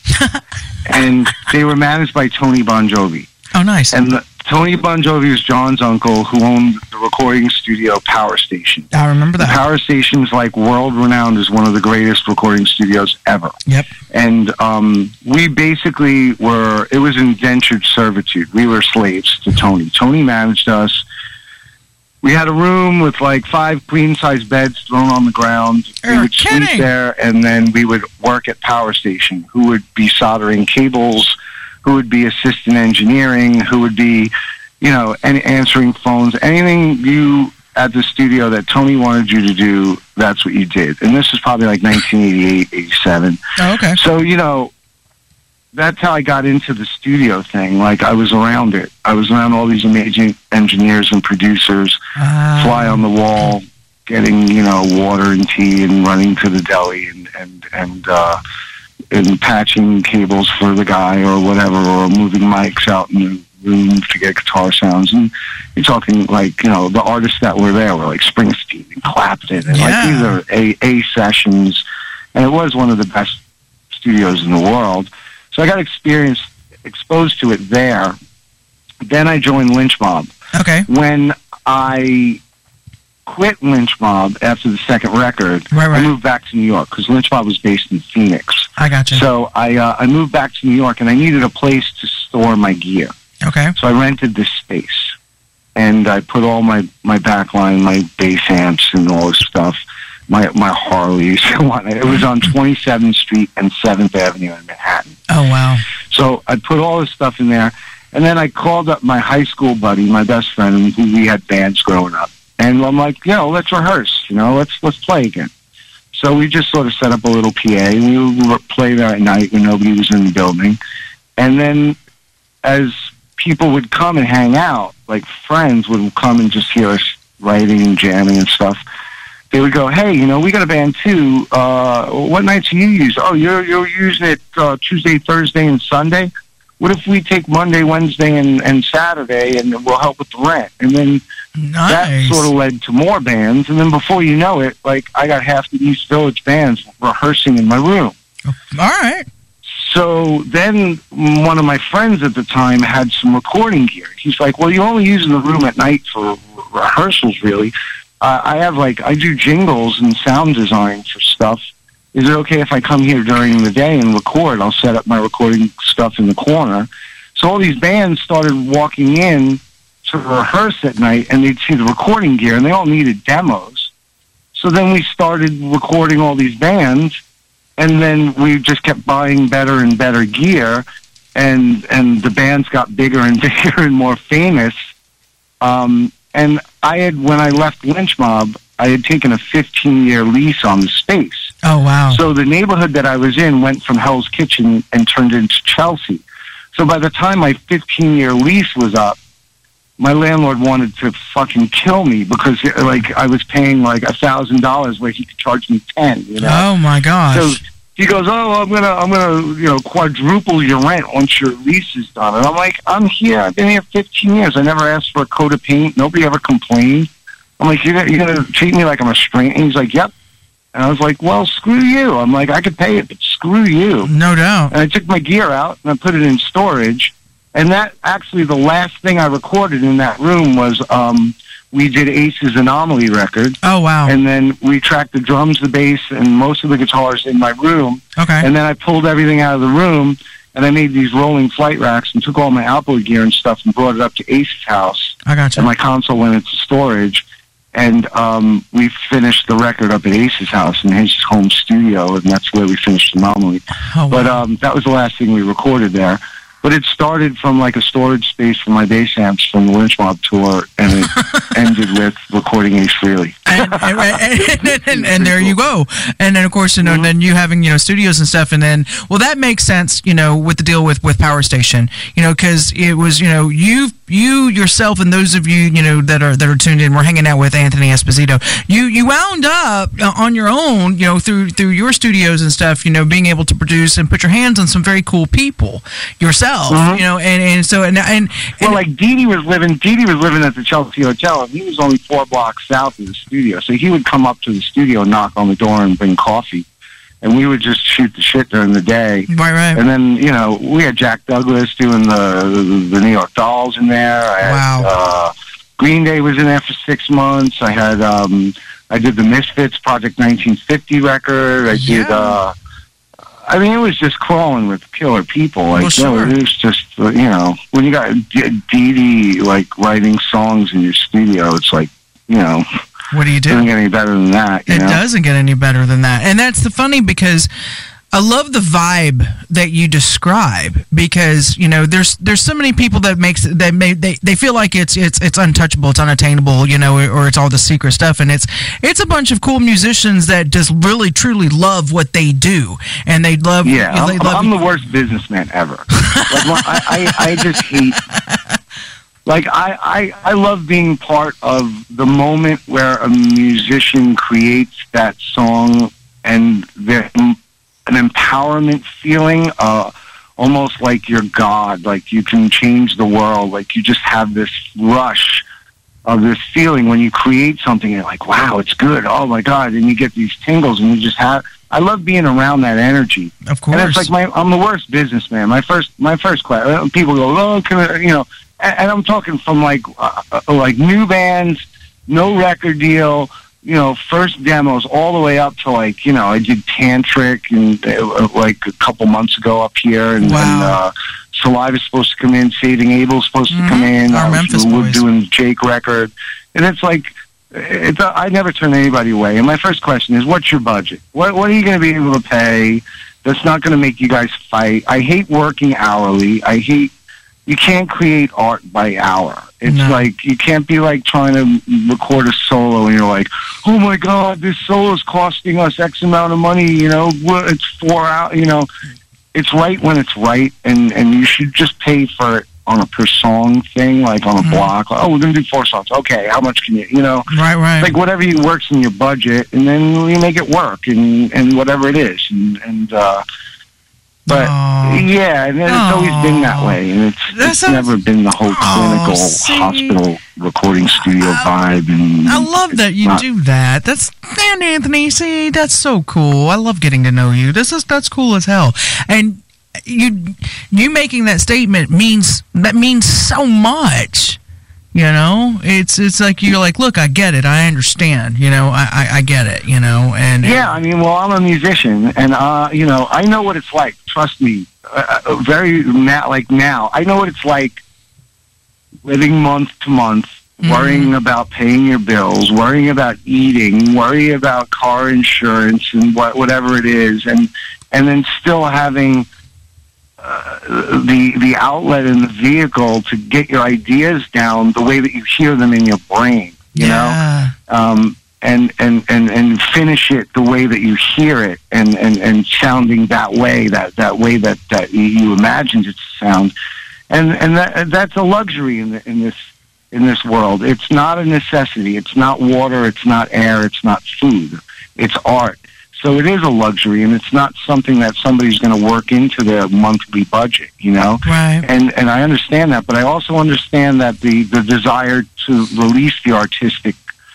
And they were managed by Tony Bon Jovi. Oh, nice. And Tony Bon Jovi was John's uncle, who owned the recording studio Power Station. I remember that. Power Station's like world-renowned as one of the greatest recording studios ever. Yep. And we basically it was indentured servitude. We were slaves to Tony. Tony managed us. We had a room with like 5 queen-size beds thrown on the ground. We would sleep there, and then we would work at Power Station, who would be soldering cables, who would be assistant engineering, who would be, and answering phones. Anything you at the studio that Tony wanted you to do, that's what you did. And this is probably like 1988, 87. Oh, okay. So, that's how I got into the studio thing. Like, I was around it. I was around all these amazing engineers and producers, fly on the wall, getting, water and tea and running to the deli and patching cables for the guy or whatever, or moving mics out in the room to get guitar sounds. And you're talking like, the artists that were there were like Springsteen and Clapton. And like, these are A sessions. And it was one of the best studios in the world. So I got exposed to it there. Then I joined Lynch Mob. Okay. When I quit Lynch Mob after the second record, I moved back to New York, because Lynch Mob was based in Phoenix. I got you. So I moved back to New York, and I needed a place to store my gear. Okay. So I rented this space, and I put all my backline, my bass amps, and all this stuff, my Harleys. It was on 27th Street and 7th Avenue in Manhattan. Oh, wow. So I put all this stuff in there, and then I called up my high school buddy, my best friend, who we had bands growing up. And I'm like, let's rehearse, let's play again. So we just sort of set up a little PA, and we would play there at night when nobody was in the building. And then as people would come and hang out, like friends would come and just hear us writing and jamming and stuff, they would go, hey, we got a band too. What nights do you use? Oh, you're using it Tuesday, Thursday, and Sunday? What if we take Monday, Wednesday, and Saturday, and we'll help with the rent? And then that sort of led to more bands. And then before you know it, like, I got half the East Village bands rehearsing in my room. All right. So then one of my friends at the time had some recording gear. He's like, well, you're only using the room at night for rehearsals, really. I do jingles and sound design for stuff. Is it okay if I come here during the day and record? I'll set up my recording stuff in the corner. So all these bands started walking in to rehearse at night, and they'd see the recording gear, and they all needed demos. So then we started recording all these bands, and then we just kept buying better and better gear, and the bands got bigger and bigger and more famous. And when I left Lynch Mob, I had taken a 15-year lease on the space. Oh, wow. So the neighborhood that I was in went from Hell's Kitchen and turned into Chelsea. So by the time my 15-year lease was up, my landlord wanted to fucking kill me because I was paying like $1,000 where he could charge me 10. You know? Oh my gosh! So he goes, "Oh, I'm gonna quadruple your rent once your lease is done." And I'm like, "I'm here. I've been here 15 years. I never asked for a coat of paint. Nobody ever complained." I'm like, "You're gonna treat me like I'm a stranger?" And he's like, "Yep." And I was like, "Well, screw you." I'm like, "I could pay it, but screw you." No doubt. And I took my gear out and I put it in storage. And that actually, the last thing I recorded in that room was we did Ace's Anomaly record. Oh, wow. And then we tracked the drums, the bass, and most of the guitars in my room. Okay. And then I pulled everything out of the room, and I made these rolling flight racks and took all my outboard gear and stuff and brought it up to Ace's house. I got you. And my console went into storage. And we finished the record up at Ace's house in his home studio, and that's where we finished Anomaly. Oh, wow. But that was the last thing we recorded there. But it started from like a storage space for my bass amps from the Lynch Mob tour, and it ended with recording Ace Frehley. And there you go. And then, of course, then you having, studios and stuff. And then, well, that makes sense, with the deal with Power Station, because it was, you yourself and those of you, that are tuned in, we're hanging out with Anthony Esposito. You wound up on your own, through your studios and stuff, being able to produce and put your hands on some very cool people yourself, well, like Dee was living at the Chelsea Hotel, and he was only 4 blocks south of the studio. So he would come up to the studio, knock on the door, and bring coffee, and we would just shoot the shit during the day. Right. And then we had Jack Douglas doing the New York Dolls in there. Wow. Green Day was in there for 6 months. I had I did the Misfits Project 1950 record. I did. It was just crawling with killer people. Like, well, sure. It was just, when you got Dee Dee, like, writing songs in your studio, it's like, what do you do? It doesn't get any better than that. It doesn't get any better than that. And that's the funny, because I love the vibe that you describe, because there's so many people that they feel like it's untouchable, it's unattainable, or it's all the secret stuff, and it's a bunch of cool musicians that just really truly love what they do, and they love. Yeah, I'm the worst businessman ever. I just hate. Like, I love being part of the moment where a musician creates that song, and an empowerment feeling, almost like you're God, like you can change the world, like you just have this rush of this feeling when you create something, and you're like, wow, it's good, oh my God, and you get these tingles, and you just have, I love being around that energy. Of course. And it's like I'm the worst businessman. My first class, people go, oh, and I'm talking from like new bands, no record deal, first demos all the way up to like, I did Tantric and like a couple months ago up here, and, wow. and Saliva's supposed to come in, Saving Abel's supposed to come in. Our Memphis boys. Doing the Jake record, and it's like, I never turn anybody away. And my first question is, what's your budget? What are you going to be able to pay that's not going to make you guys fight? I hate working hourly. You can't create art by hour. It's like, you can't be like trying to record a solo and you're like, oh my God, this solo is costing us X amount of money, it's 4 hours, it's right when it's right, and you should just pay for it on a per song thing, like on a block. Oh, we're going to do 4 songs. Okay, how much can you, Right. Like whatever works in your budget, and then you make it work, and whatever it is. But yeah, and it's always been that way, and it's never been the whole clinical hospital recording studio vibe. And I love that you do that. That's, Anthony. See, that's so cool. I love getting to know you. That's cool as hell. And you making that statement means so much. You know, it's like you're like, look, I get it, I understand. You know, I get it. You know, and yeah, I mean, well, I'm a musician, and you know, I know what it's like. Trust me, now, I know what it's like living month to month, worrying about paying your bills, worrying about eating, worrying about car insurance and whatever it is, and then still having the outlet in the vehicle to get your ideas down the way that you hear them in your brain, you know, and finish it the way that you hear it, and sounding that way that you imagined it to sound, and that's a luxury in this world. It's not a necessity. It's not water. It's not air. It's not food. It's art. So it is a luxury, and it's not something that somebody's going to work into their monthly budget, you know? Right. And I understand that, but I also understand that the desire to release the artistic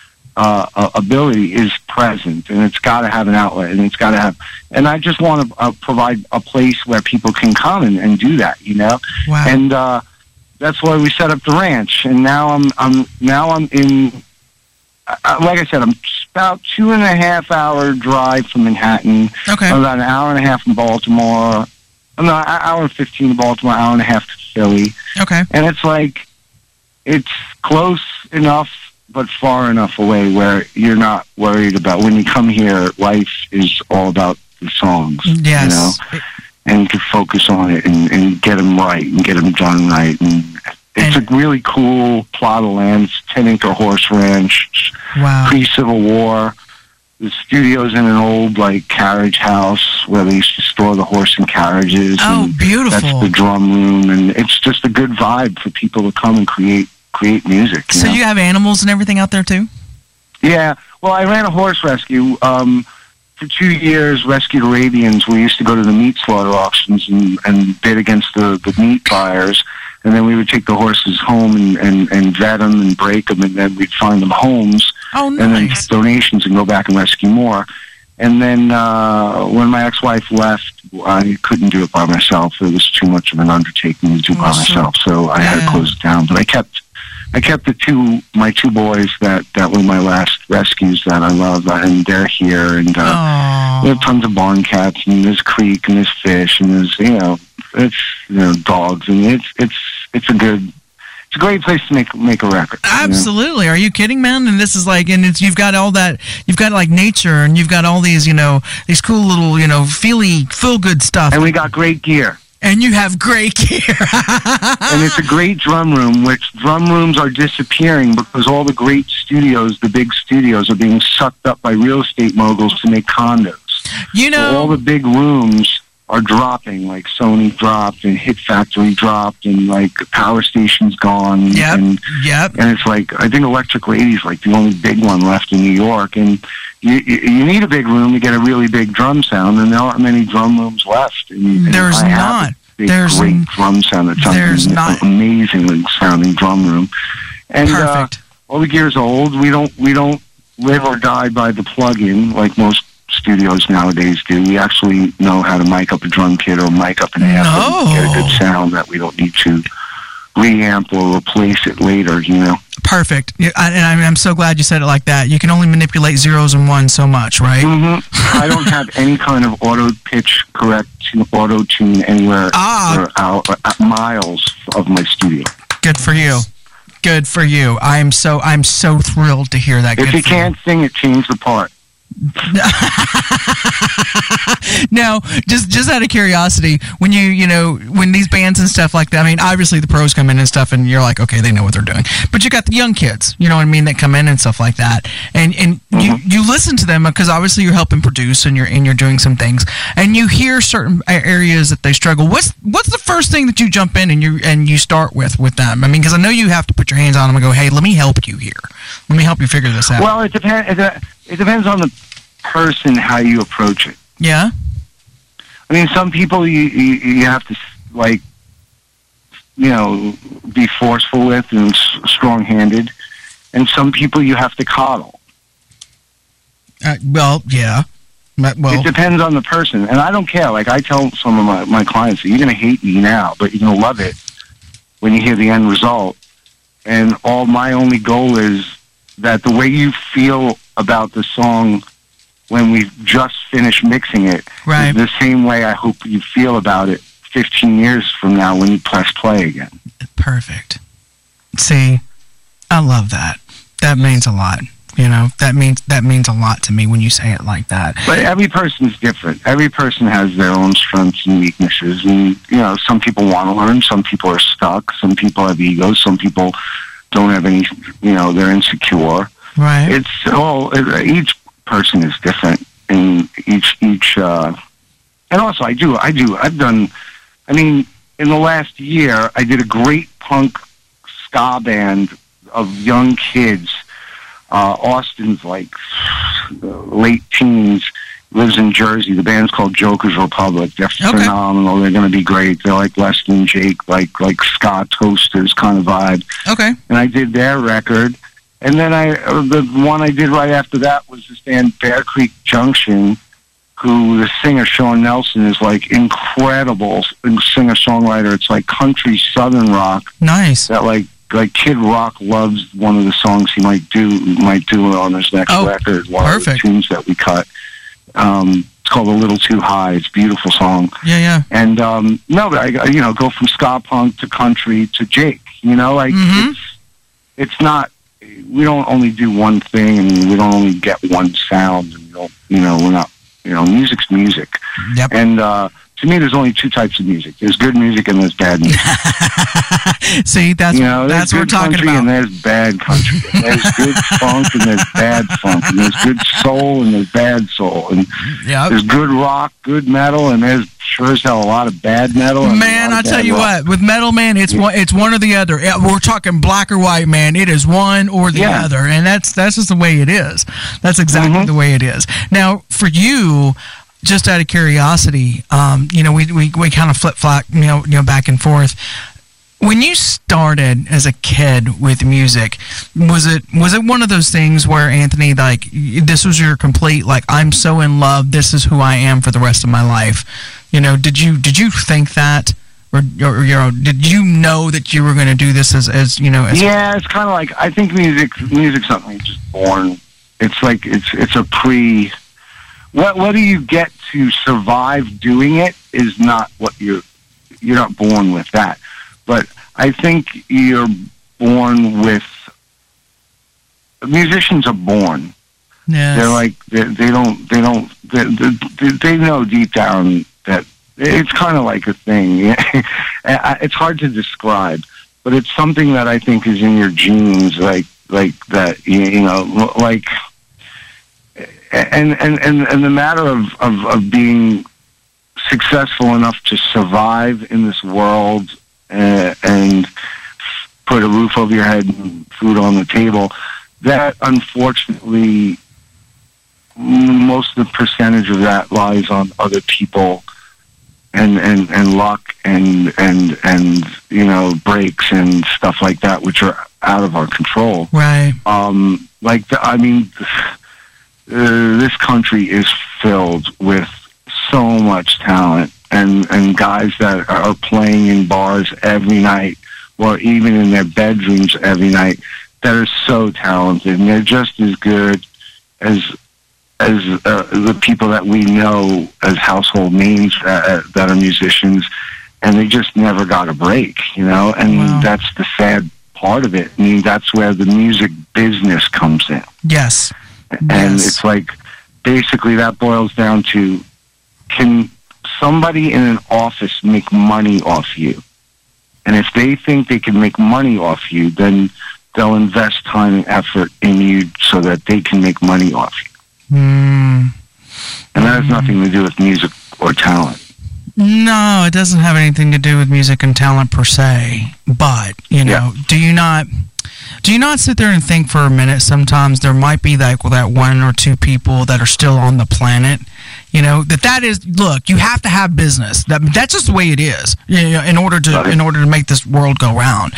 ability is present, and it's got to have an outlet, and it's got to have... And I just want to provide a place where people can come and do that, you know? Wow. And that's why we set up the ranch, and now I'm in... like I said, I'm about 2.5 hour drive from Manhattan. Okay. I'm about an hour and a half from Baltimore. I'm an hour and 15 to Baltimore, hour and a half to Philly. Okay. And it's like, it's close enough, but far enough away where you're not worried about, when you come here, life is all about the songs. Yes. You know? And to focus on it and get them right and get them done right. And it's a really cool plot of land. It's a 10-acre horse ranch. Wow. Pre-Civil War. The studio's in an old, like, carriage house where they used to store the horse and carriages. Oh, and beautiful. That's the drum room. And it's just a good vibe for people to come and create music. So you have animals and everything out there, too? Yeah. Well, I ran a horse rescue. For 2 years, rescued Arabians. We used to go to the meat slaughter auctions and bid against the meat buyers. And then we would take the horses home and vet them and break them, and then we'd find them homes. Oh, nice. And then get donations and go back and rescue more. And then when my ex-wife left, I couldn't do it by myself. It was too much of an undertaking to do by myself, so I had to close it down. But I kept my two boys that were my last rescues that I love, and they're here, and we have tons of barn cats, and there's creek, and there's fish, and there's dogs, and it's a great place to make a record. Absolutely. You know? Are you kidding, man? And this is like, and you've got all that, you've got like nature, and you've got all these, these cool little, feel good stuff. And we got great gear. And you have great gear. And it's a great drum room, which drum rooms are disappearing because all the great studios, the big studios, are being sucked up by real estate moguls to make condos. So all the big rooms are dropping, like Sony dropped and Hit Factory dropped, and like Power Station's gone. Yep. And it's like, I think Electric Lady's like the only big one left in New York, and you need a big room to get a really big drum sound, and there aren't many drum rooms left. And there's not. There's great drum sound. It's an amazingly sounding drum room. And all the gear's old. We don't live or die by the plug-in like most studios nowadays do. We actually know how to mic up a drum kit or mic up an amp and get a good sound that we don't need to reamp or replace it later, Perfect. And I'm so glad you said it like that. You can only manipulate zeros and ones so much, right? Mm-hmm. I don't have any kind of auto-pitch correct auto-tune anywhere at miles of my studio. Good for you. Good for you. I'm so thrilled to hear that. If you can't sing it, change the part. No, just out of curiosity, when when these bands and stuff like that, I mean, obviously the pros come in and stuff, and you're like, okay, they know what they're doing. But you got the young kids, you know what I mean, that come in and stuff like that, and you listen to them because obviously you're helping produce and you're doing some things, and you hear certain areas that they struggle. What's the first thing that you jump in and you start with them? I mean, because I know you have to put your hands on them and go, hey, let me help you here. Let me help you figure this out. Well, it depends on the person how you approach it. Yeah. I mean, some people you have to be forceful with and strong-handed, and some people you have to coddle. Well, yeah. Well, it depends on the person, and I don't care. Like I tell some of my clients, you're going to hate me now, but you're going to love it when you hear the end result. And my only goal is that the way you feel about the song when we just finished mixing it right. is the same way I hope you feel about it 15 years from now when you press play again. Perfect. See, I love that. That means a lot. You know, that means a lot to me when you say it like that. But every person's different. Every person has their own strengths and weaknesses. And, you know, some people want to learn. Some people are stuck. Some people have egos. Some people don't have any, you know, they're insecure. Right. It's all, each person is different. And and also I've done, I mean, in the last year, I did a great punk ska band of young kids. Austin's like late teens, lives in Jersey. The band's called Joker's Republic. They're phenomenal. They're going to be great. They're like less than Jake, like ska toasters kind of vibe. Okay. And I did their record. And then the one I did right after that was this band Bear Creek Junction, who the singer Sean Nelson is like incredible singer-songwriter. It's like country southern rock. Nice. That like Kid Rock loves one of the songs he might do it on his next record. One of the tunes that we cut. It's called A Little Too High. It's a beautiful song. Yeah. And but I go from ska punk to country to Jake. You know, like it's not. We don't only do one thing, and we don't only get one sound. And we're not. You know, music's music. Yep. And to me, there's only two types of music. There's good music and there's bad music. See, that's what we're talking about. And there's bad country. And there's good funk and there's bad funk. And there's good soul and there's bad soul. And there's good rock, good metal, and there's sure as hell a lot of bad metal. Man, I tell you what, with metal, man, it's one or the other. We're talking black or white, man. It is one or the other, and that's just the way it is. That's exactly the way it is. Now, for you, just out of curiosity, we kind of flip-flop, back and forth. When you started as a kid with music, was it one of those things where, Anthony, like, this was your complete, like, I'm so in love, this is who I am for the rest of my life? You know, did you think that, or did you know that you were going to do this as Yeah, it's kind of like, I think music's something you're just born. It's like it's a whether you get to survive doing it is not what you're not born with that. But I think you're born with, musicians are born. Yes. They're like, they know deep down that it's kind of like a thing. It's hard to describe, but it's something that I think is in your genes, like that, like, and the matter of being successful enough to survive in this world and put a roof over your head and food on the table, that unfortunately most of the percentage of that lies on other people and luck and breaks and stuff like that, which are out of our control. Right. This country is filled with so much talent and guys that are playing in bars every night or even in their bedrooms every night that are so talented, and they're just as good as the people that we know as household names that are musicians, and they just never got a break, and Wow. That's the sad part of it. I mean, that's where the music business comes in. Yes. And it's like, basically that boils down to, can somebody in an office make money off you? And if they think they can make money off you, then they'll invest time and effort in you so that they can make money off you. And that has nothing to do with music or talent. No, it doesn't have anything to do with music and talent per se. But, do you not sit there and think for a minute sometimes there might be that one or two people that are still on the planet, that is, look, you have to have business. That's just the way it is, in order to make this world go round.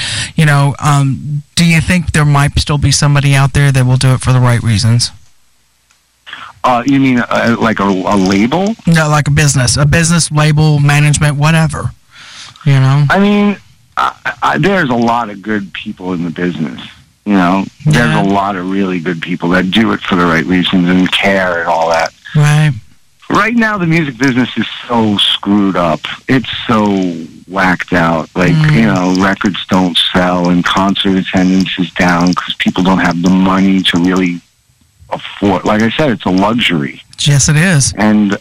Do you think there might still be somebody out there that will do it for the right reasons? You mean like a label? No, like a business label, management, whatever. You know. I mean, there's a lot of good people in the business. You know, there's a lot of really good people that do it for the right reasons and care and all that. Right. Right now, the music business is so screwed up. It's so whacked out. Like, you know, records don't sell and concert attendance is down because people don't have the money to really afford. Like I said, it's a luxury. Yes, it is. And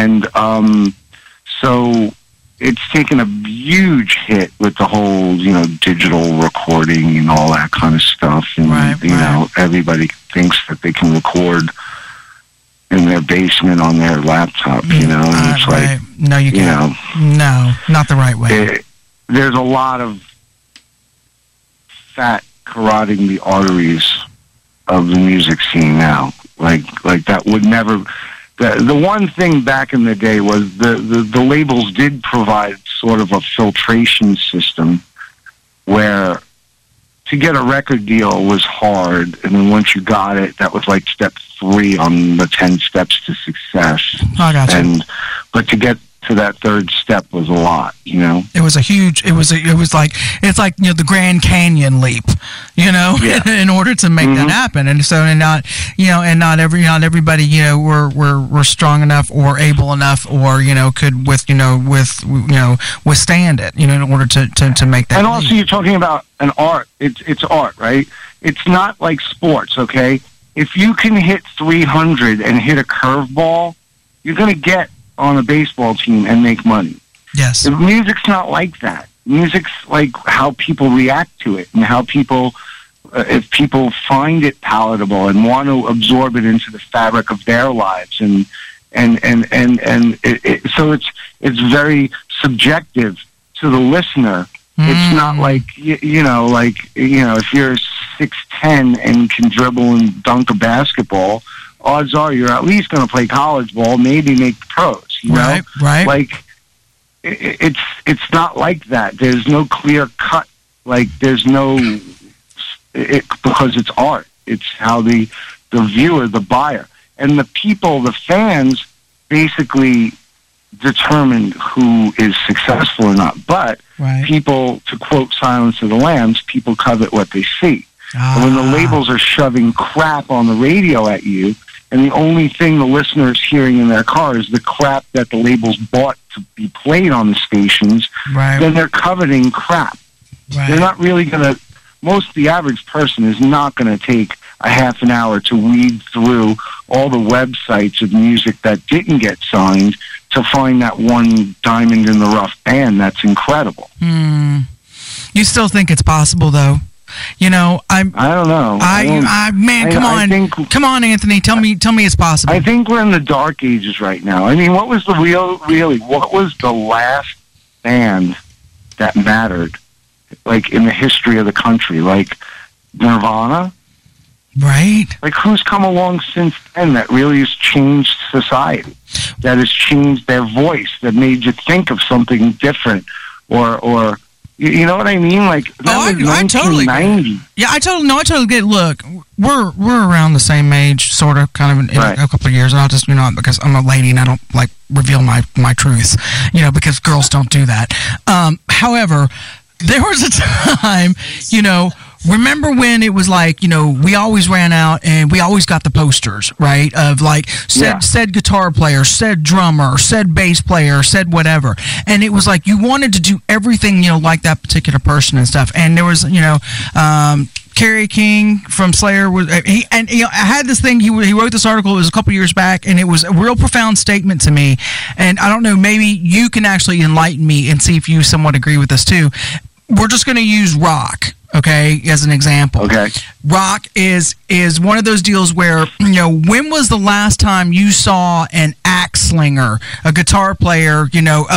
so it's taken a huge hit with the whole, you know, digital recording and all that kind of stuff. And, you know, everybody thinks that they can record in their basement on their laptop, you know, and it's like, no, you can't. No, not the right way. There's a lot of fat carotting the arteries of the music scene now. Like that would never. The one thing back in the day was the labels did provide sort of a filtration system where to get a record deal was hard, and then once you got it, that was like step 3 on the 10 steps to success. I got you. But to get to that third step was a lot, you know. It was a huge. It's like you know, the Grand Canyon leap, you know, in order to make that happen. And so, not everybody, you know, were strong enough or able enough or, you know, could withstand it, you know, in order to make that. And also, you're talking about an art. It's art, right? It's not like sports, okay? If you can hit 300 and hit a curveball, you're going to get on a baseball team and make money. Yes. The music's not like that. Music's like how people react to it and how people, if people find it palatable and want to absorb it into the fabric of their lives, so it's very subjective to the listener. It's not like if you're 6'10" and can dribble and dunk a basketball, odds are you're at least going to play college ball, maybe make the pros. You know? Right. Like it's not like that. There's no clear cut. Like there's no because it's art. It's how the viewer, the buyer, and the people, the fans, basically determine who is successful or not. But people, to quote Silence of the Lambs, people covet what they see. And when the labels are shoving crap on the radio at you, and the only thing the listener is hearing in their car is the crap that the labels bought to be played on the stations, then they're coveting crap. They're not really going to, the average person is not going to take a half an hour to weed through all the websites of music that didn't get signed to find that one diamond in the rough band that's incredible. You still think it's possible, though? You know, I don't know. Come on, Anthony. Tell me it's possible. I think we're in the dark ages right now. I mean, what was the last band that mattered, like, in the history of the country? Like, Nirvana? Right. Like, who's come along since then that really has changed society, that has changed their voice, that made you think of something different, or you know what I mean? Like, that was 1990. Yeah, I totally get it. Look, we're around the same age, sort of, kind of in a couple of years. And I'll just, you know, because I'm a lady and I don't, like, reveal my truths, you know, because girls don't do that. However, there was a time, you know, remember when it was like, you know, we always ran out and we always got the posters, right? Of like said guitar player, said drummer, said bass player, said whatever. And it was like you wanted to do everything, you know, like that particular person and stuff. And there was, you know, Kerry King from Slayer was I had this thing. He wrote this article. It was a couple years back, and it was a real profound statement to me. And I don't know, maybe you can actually enlighten me and see if you somewhat agree with this too. We're just going to use rock, okay, as an example. Okay. Rock is one of those deals where, you know, when was the last time you saw an axe slinger, a guitar player, you know,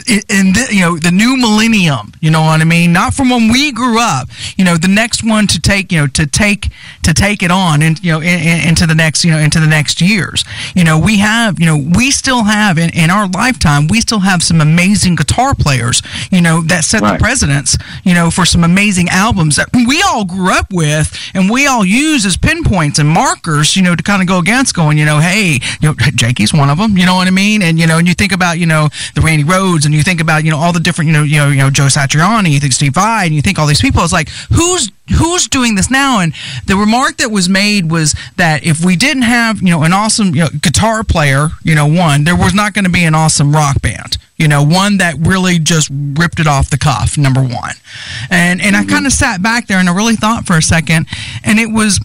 the new millennium, you know what I mean? Not from when we grew up, you know, the next one to take, you know, to take it on and, you know, into the next years. You know, we still have in our lifetime, we still have some amazing guitar players, you know, that set the precedents, you know, for some amazing albums that we all grew up with and we all use as pinpoints and markers, to kind of go against, going, hey, Jakey's one of them, you know what I mean? And and you think about the Randy Rhodes, and you think about all the different Joe Satriani, you think Steve Vai, and you think all these people. It's like, who's doing this now? And the remark that was made was that if we didn't have an awesome guitar player, one, there was not going to be an awesome rock band. One that really just ripped it off the cuff, number one. And I kind of sat back there and I really thought for a second, and it was,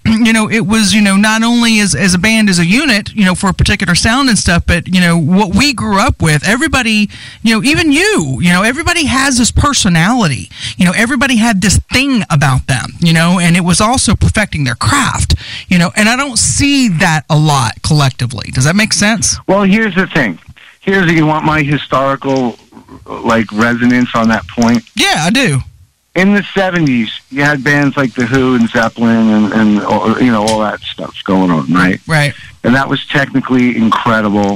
not only as a band, as a unit, for a particular sound and stuff, but, what we grew up with, everybody, even everybody has this personality, everybody had this thing about them, and it was also perfecting their craft, and I don't see that a lot collectively. Does that make sense? Well, here's the thing. You want my historical, resonance on that point? Yeah, I do. In the 70s, you had bands like The Who and Zeppelin and all that stuff going on, right? Right. And that was technically incredible.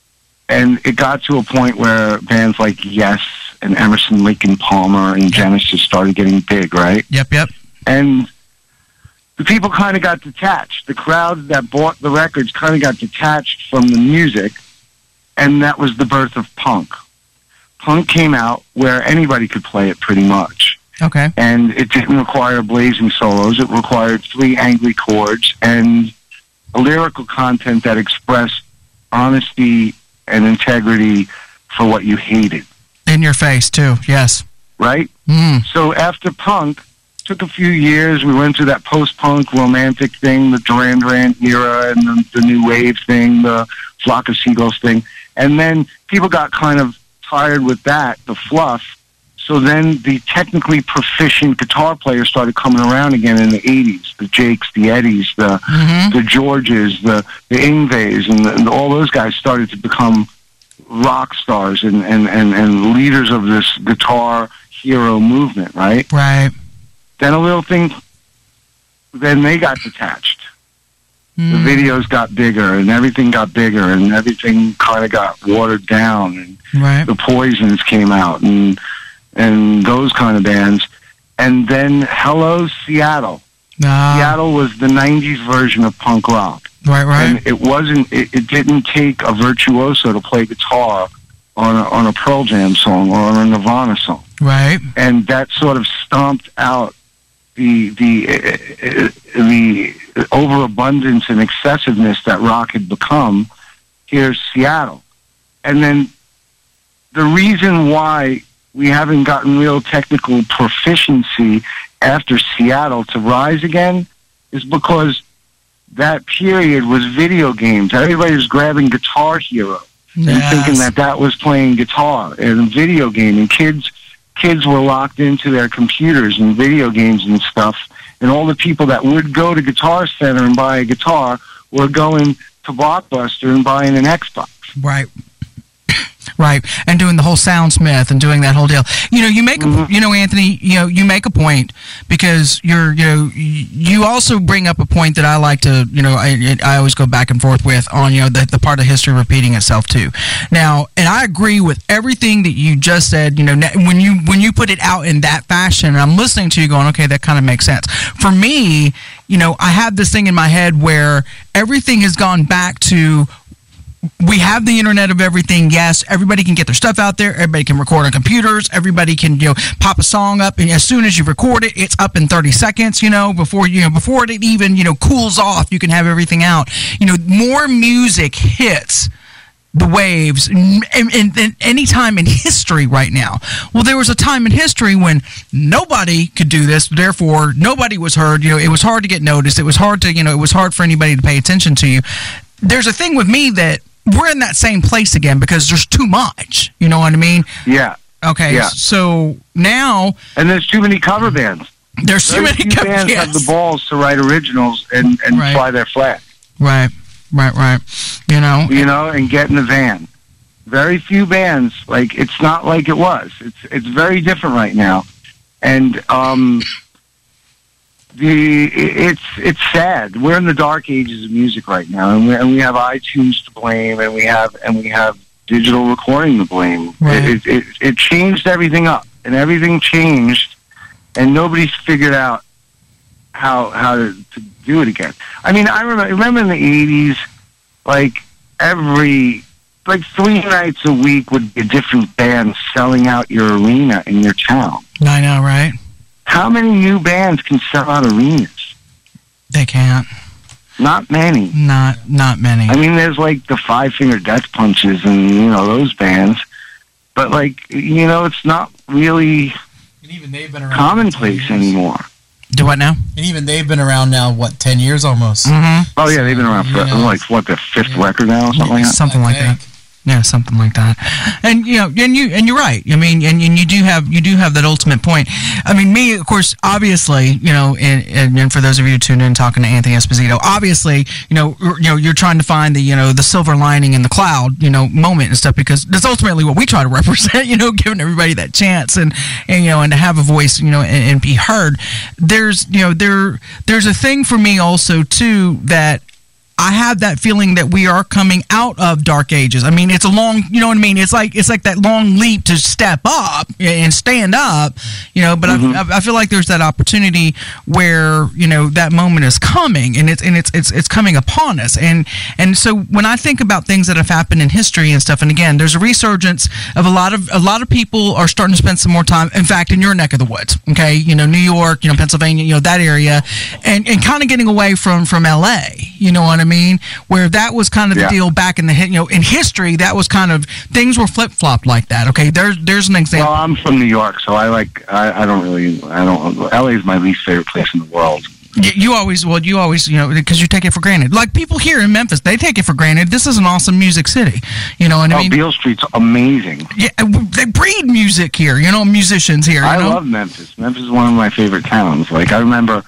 And it got to a point where bands like Yes and Emerson, Lake and Palmer and Genesis started getting big, right? Yep. And the people kind of got detached. The crowd that bought the records kind of got detached from the music. And that was the birth of punk. Punk came out where anybody could play it pretty much. Okay. And it didn't require blazing solos. It required 3 angry chords and a lyrical content that expressed honesty and integrity for what you hated. In your face, too. Yes. Right? Mm. So after punk, took a few years. We went through that post-punk romantic thing, the Duran Duran era, and the new wave thing, the Flock of Seagulls thing. And then people got kind of tired with that, the fluff. So then the technically proficient guitar players started coming around again in the 80s. The Jakes, the Eddies, the Georges, the Yngwies, and all those guys started to become rock stars and leaders of this guitar hero movement, right? Right. Then then they got detached. The videos got bigger, and everything got bigger, and everything kind of got watered down, and the Poisons came out, and those kind of bands. And then Hello, Seattle. Seattle was the 90s version of punk rock. Right. And it didn't take a virtuoso to play guitar on a Pearl Jam song or on a Nirvana song. Right. And that sort of stomped out the overabundance and excessiveness that rock had become. Here's Seattle. And then the reason why we haven't gotten real technical proficiency after Seattle to rise again is because that period was video games. Everybody was grabbing Guitar Hero and thinking that was playing guitar and video gaming. Kids were locked into their computers and video games and stuff, and all the people that would go to Guitar Center and buy a guitar were going to Blockbuster and buying an Xbox. Right, and doing the whole Soundsmith and doing that whole deal. You make Anthony, you make a point, because you also bring up a point that I like to, I always go back and forth with on, the part of history repeating itself too. Now, and I agree with everything that you just said, when you put it out in that fashion, and I'm listening to you going, okay, that kind of makes sense. For me, I have this thing in my head where everything has gone back to, we have the internet of everything. Yes, everybody can get their stuff out there. Everybody can record on computers. Everybody can, pop a song up, and as soon as you record it, it's up in 30 seconds. Before it even cools off, you can have everything out. More music hits the waves in any time in history right now. Well, there was a time in history when nobody could do this, therefore nobody was heard. It was hard to get noticed. It was hard to, it was hard for anybody to pay attention to you. There's a thing with me that we're in that same place again because there's too much. You know what I mean? Yeah. Okay. Yeah. So now, and there's too many cover bands. There's too many cover bands have the balls to write originals and fly their flag. Right. And get in the van. Very few bands. It's not like it was. It's very different right now, and it's sad. We're in the dark ages of music right now, and we have iTunes to blame, and we have digital recording to blame. Right. It changed everything up, and everything changed, and nobody's figured out how to do it again. I mean, I remember in the 80s, like 3 nights a week would be a different band selling out your arena in your town. I know, right? How many new bands can sell out arenas? They can't. Not many. Not many. I mean, there's like the Five Finger Death Punches and, you know, those bands. But, like, you know, it's not really and even they've been around commonplace anymore. Do what now? And even they've been around now, what, 10 years almost? Mm-hmm. Oh, yeah, they've been around for, like, what, their fifth record now or something like that? Something like that. Yeah, something like that. And you know, and you're right. I mean, and you do have that ultimate point. I mean, me, of course, obviously, you know, and for those of you who tuned in talking to Anthony Esposito, obviously, you know, you're trying to find the silver lining in the cloud, you know, moment and stuff, because that's ultimately what we try to represent. You know, giving everybody that chance and you know, and to have a voice, you know, and be heard. There's a thing for me also too that I have that feeling that we are coming out of dark ages. I mean, it's a long, you know what I mean? It's like that long leap to step up and stand up, you know, but I feel like there's that opportunity where, you know, that moment is coming and it's coming upon us. And so when I think about things that have happened in history and stuff, and again, there's a resurgence of a lot of people are starting to spend some more time, in fact, in your neck of the woods, okay? You know, New York, you know, Pennsylvania, you know, that area, and kind of getting away from LA, you know what I mean? Where that was kind of the deal back in in history, that was kind of, things were flip-flopped like that. Okay, there's an example. Well, I'm from New York, so I don't, LA is my least favorite place in the world. You always, you know, because you take it for granted. Like people here in Memphis, they take it for granted. This is an awesome music city. You know what I mean? Beale Street's amazing. Yeah, they breed music here, you know, musicians here. I love Memphis. Memphis is one of my favorite towns. Like, I remember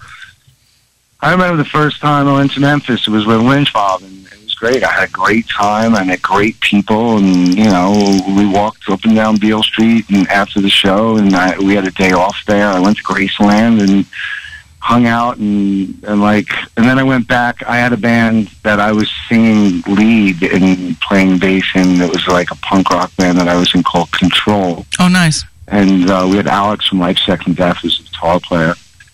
the first time I went to Memphis, it was with Lynch Mob, and it was great. I had a great time. I met great people, and, you know, we walked up and down Beale Street and after the show, and we had a day off there. I went to Graceland and hung out, and then I went back. I had a band that I was singing lead and playing bass in. It was like a punk rock band that I was in called Control. Oh, nice. And we had Alex from Life, Sex, and Death as a guitar player.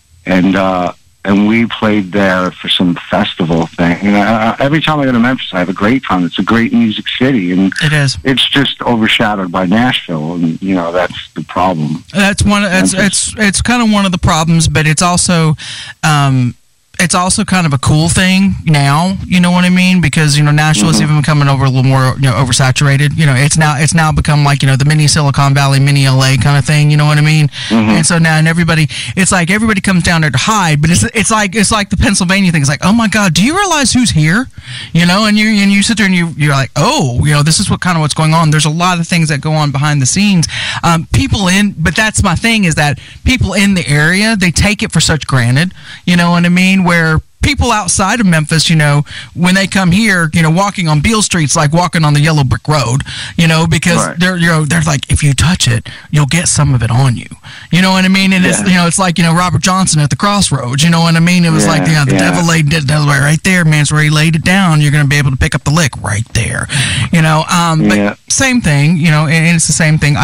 And we played there for some festival thing. And every time I go to Memphis, I have a great time. It's a great music city, and it is. It's just overshadowed by Nashville, and you know that's the problem. That's one. It's kind of one of the problems, but it's also kind of a cool thing now, you know what I mean? Because, you know, Nashville is even becoming a little more, you know, oversaturated. You know, it's now become like, you know, the mini Silicon Valley, mini LA kind of thing, you know what I mean? And so now, and everybody comes down there to hide, but it's like the Pennsylvania thing. It's like, oh my God, do you realize who's here? You know, and you sit there and you're like, oh, you know, this is what's going on. There's a lot of things that go on behind the scenes. But that's my thing, is that people in the area, they take it for such granted, you know what I mean? Where people outside of Memphis, you know, when they come here, you know, walking on Beale Street's like walking on the yellow brick road, you know, because they're like, if you touch it, you'll get some of it on you. You know what I mean? And it's, you know, it's like, you know, Robert Johnson at the Crossroads, you know what I mean? It was like, you know, the devil laid it right there, man. It's where he laid it down. You're going to be able to pick up the lick right there, you know? But same thing, you know, and it's the same thing.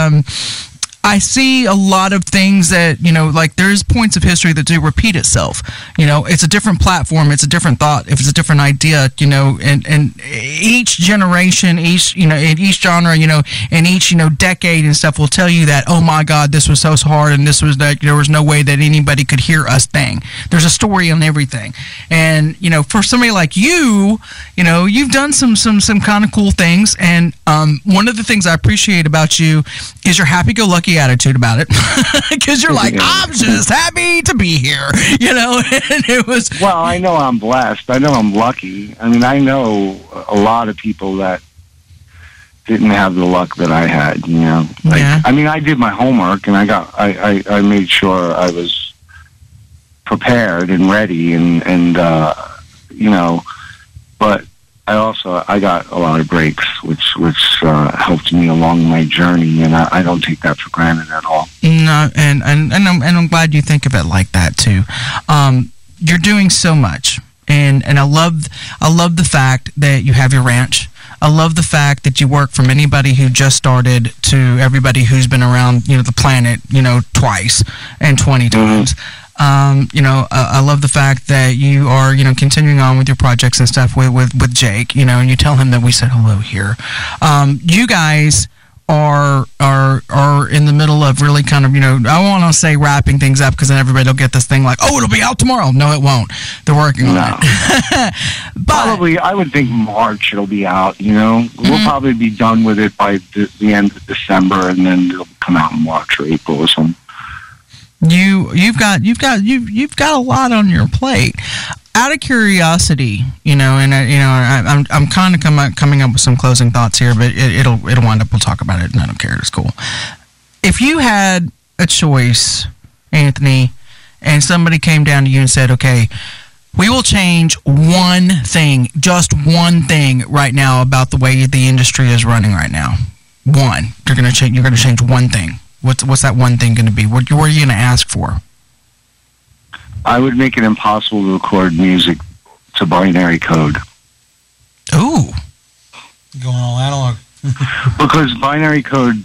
I see a lot of things that, you know, like there's points of history that do repeat itself. You know, it's a different platform, it's a different thought, if it's a different idea, you know, and each generation, each, you know, in each genre, you know, and each, you know, decade and stuff will tell you that, oh my God, this was so hard and this was like, there was no way that anybody could hear us thing. There's a story on everything. And, you know, for somebody like you know, you've done some kind of cool things. And one of the things I appreciate about you is your happy-go-lucky attitude about it, because you're like, I'm just happy to be here, you know. And it was, well, I know I'm blessed. I know I'm lucky. I mean, I know a lot of people that didn't have the luck that I had, you know. Like, I mean, I did my homework, and I made sure I was prepared and ready, and you know, but I got a lot of breaks, which helped me along my journey, and I don't take that for granted at all. No, and I'm glad you think of it like that too. You're doing so much, and I love the fact that you have your ranch. I love the fact that you work from anybody who just started to everybody who's been around, you know, the planet, you know, twice and 20 times. I love the fact that you are, continuing on with your projects and stuff with Jake, and you tell him that we said hello here. You guys are in the middle of really kind of, I want to say wrapping things up, because then everybody will get this thing like, oh, it'll be out tomorrow. No, it won't. They're working on it. But, probably, I would think March it'll be out, We'll probably be done with it by the end of December, and then it'll come out in March or April or something. You've got a lot on your plate. Out of curiosity, I'm kind of coming up with some closing thoughts here, but it'll wind up. We'll talk about it, and I don't care. It's cool. If you had a choice, Anthony, and somebody came down to you and said, "Okay, we will change one thing, just one thing, right now about the way the industry is running right now. One, you're going to change one thing. What's that one thing going to be? What are you going to ask for?" I would make it impossible to record music to binary code. Ooh. Going all analog. Because binary code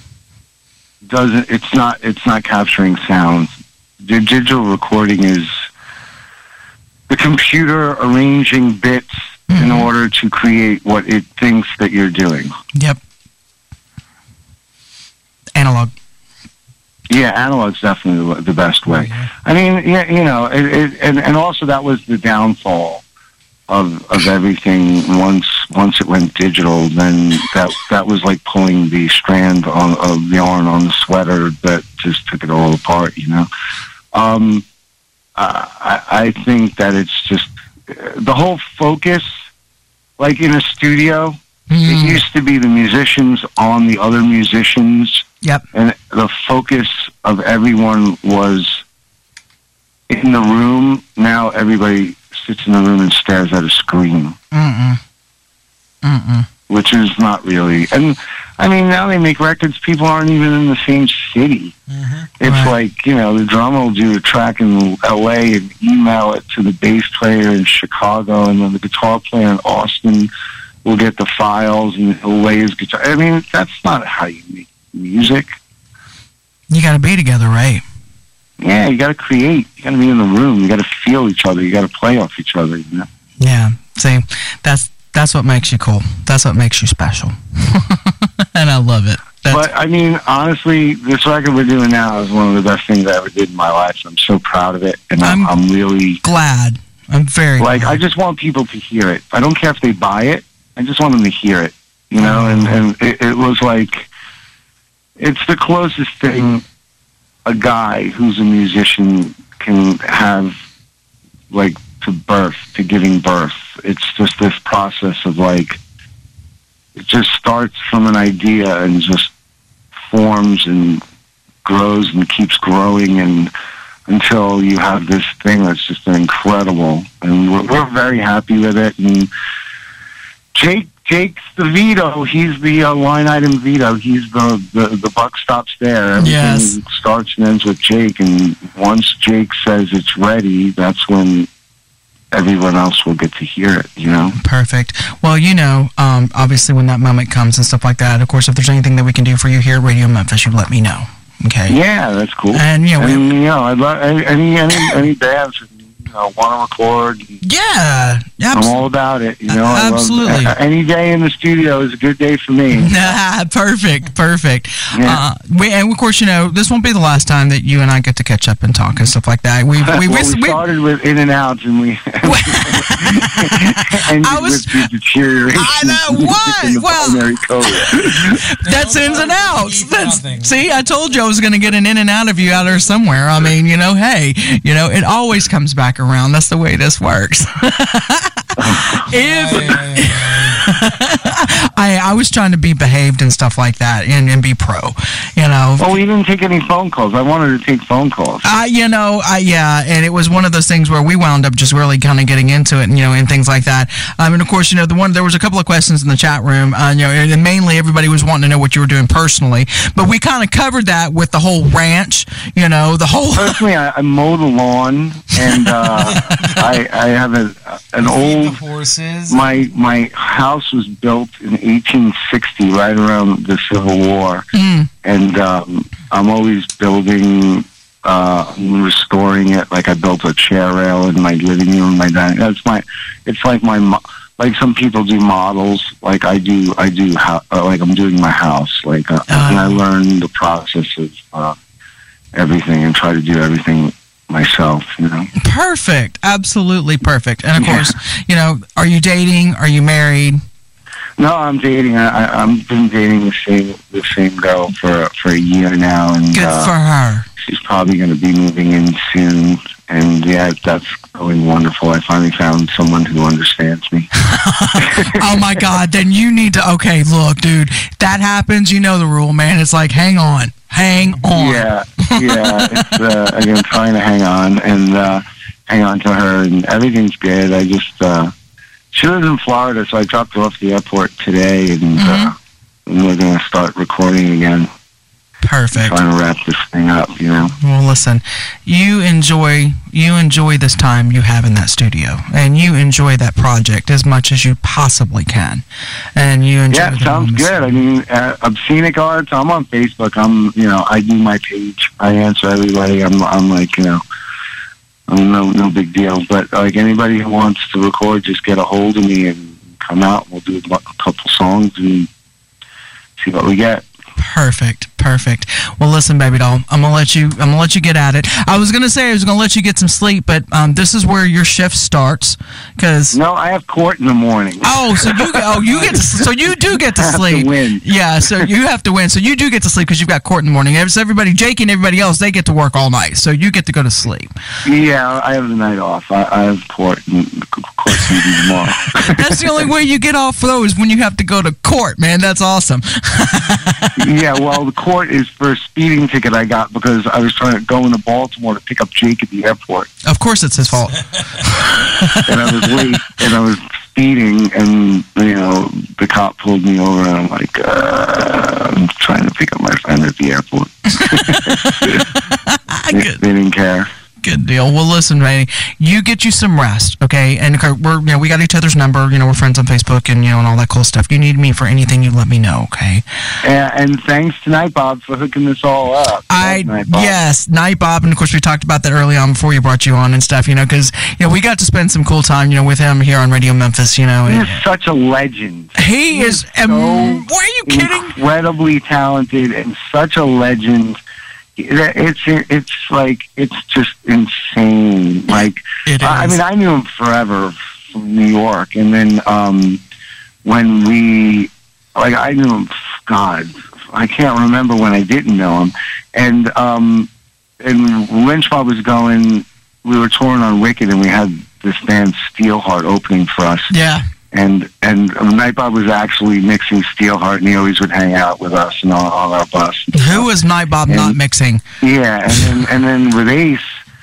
it's not capturing sound. The digital recording is the computer arranging bits in order to create what it thinks that you're doing. Yep. Analog. Yeah, analog's definitely the best way. Mm-hmm. I mean, and also that was the downfall of everything. Once it went digital, then that was like pulling the strand of the yarn on the sweater that just took it all apart. I think that it's just the whole focus, like in a studio. It used to be the musicians on the other musicians. Yep. And the focus of everyone was in the room. Now everybody sits in the room and stares at a screen. Which is not really. And, I mean, now they make records, people aren't even in the same city. It's like, the drummer will do a track in L.A. and email it to the bass player in Chicago, and then the guitar player in Austin will get the files and he'll lay his guitar. I mean, that's not how you make music. You got to be together, right? Yeah, you got to create. You got to be in the room. You got to feel each other. You got to play off each other. Yeah. See, that's what makes you cool. That's what makes you special. And I love it. But I mean, honestly, this record we're doing now is one of the best things I ever did in my life. I'm so proud of it, and I'm really glad. I'm very glad. I just want people to hear it. I don't care if they buy it. I just want them to hear it. And it was like, it's the closest thing a guy who's a musician can have, like, to giving birth. It's just this process of, like, it just starts from an idea and just forms and grows and keeps growing, and until you have this thing that's just incredible. And we're very happy with it. And Jake's the veto. He's the line item veto. He's the buck stops there. Everything starts and ends with Jake. And once Jake says it's ready, that's when everyone else will get to hear it, Perfect. Well, obviously when that moment comes and stuff like that, of course, if there's anything that we can do for you here at Radio Memphis, you let me know. Okay. Yeah, that's cool. And I love any bands want to record. Yeah, I'm all about it. Absolutely. Any day in the studio is a good day for me. Perfect. Yeah. And of course, this won't be the last time that you and I get to catch up and talk and stuff like that. We started with In and Out, and we ended with the deterioration. I know what. Binary code. That's ins and outs. See, I told you I was going to get an in and out of you out there somewhere. I mean, hey, it always comes back around. That's the way this works. I was trying to be behaved and stuff like that, and be pro, Oh, we didn't take any phone calls. I wanted to take phone calls. And it was one of those things where we wound up just really kind of getting into it, and things like that. And of course, there was a couple of questions in the chat room, and mainly everybody was wanting to know what you were doing personally, but we kind of covered that with the whole ranch, the whole. Personally, I mow the lawn, and I have an old horses. My house was built in 1860, right around the Civil War, and I'm always building I'm restoring it. Like I built a chair rail in my living room, my dining. It's like like some people do models. Like I do. Like I'm doing my house. Like and I learn the process of everything and try to do everything myself. Perfect. Absolutely perfect. And of course, are you dating? Are you married? No, I'm dating. I've been dating the same girl for a year now, and good for her. She's probably going to be moving in soon, and yeah, that's going wonderful. I finally found someone who understands me. Oh my God! Then you need to. Okay, look, dude, that happens. You know the rule, man. It's like hang on. Yeah. It's again trying to hang on and hang on to her, and everything's good. I just she lives in Florida, so I dropped her off at the airport today, and we're going to start recording again. Perfect. Trying to wrap this thing up, Well, listen, you enjoy this time you have in that studio, and you enjoy that project as much as you possibly can, and you enjoy. Yeah, sounds good. I mean, Obscenic Arts. I'm on Facebook. I do my page. I answer everybody. I'm like, I'm no big deal. But like anybody who wants to record, just get a hold of me and come out. We'll do a couple songs and see what we get. Perfect. Well, listen, baby doll, I'm gonna let you get at it. I was gonna let you get some sleep, but this is where your shift starts. Cause no, I have court in the morning. Oh, so you do get to sleep. Have to win. Yeah, so you have to win. So you do get to sleep because you've got court in the morning. Everybody, Jake and everybody else, they get to work all night, so you get to go to sleep. Yeah, I have the night off. I have court meeting tomorrow. That's the only way you get off though is when you have to go to court, man. That's awesome. Yeah, well, the court is for a speeding ticket I got because I was trying to go into Baltimore to pick up Jake at the airport. Of course it's his fault. And I was late, and I was speeding, and, the cop pulled me over, and I'm like, I'm trying to pick up my friend at the airport. They didn't care. Good deal. Well, listen, Ray, you get you some rest, okay? And we got each other's number. We're friends on Facebook and and all that cool stuff. You need me for anything, you let me know, okay? And thanks to Night Bob for hooking this all up. Yes, Night Bob, and of course we talked about that early on before we brought you on and stuff. Because we got to spend some cool time, with him here on Radio Memphis. He's such a legend. He is. Why are you kidding? Incredibly talented and such a legend. It's just insane. Like, I mean, I knew him forever from New York, and then when I knew him. God, I can't remember when I didn't know him. And Lynch Mob was going. We were touring on Wicked, and we had this band Steelheart opening for us. Yeah. And Night Bob was actually mixing Steelheart, and he always would hang out with us and on our bus. Who was Night Bob not mixing? Yeah, and then with Ace,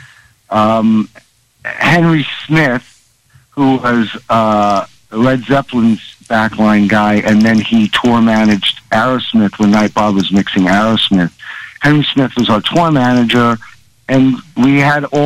Henry Smith, who was Led Zeppelin's backline guy, and then he tour managed Aerosmith when Night Bob was mixing Aerosmith. Henry Smith was our tour manager, and we had the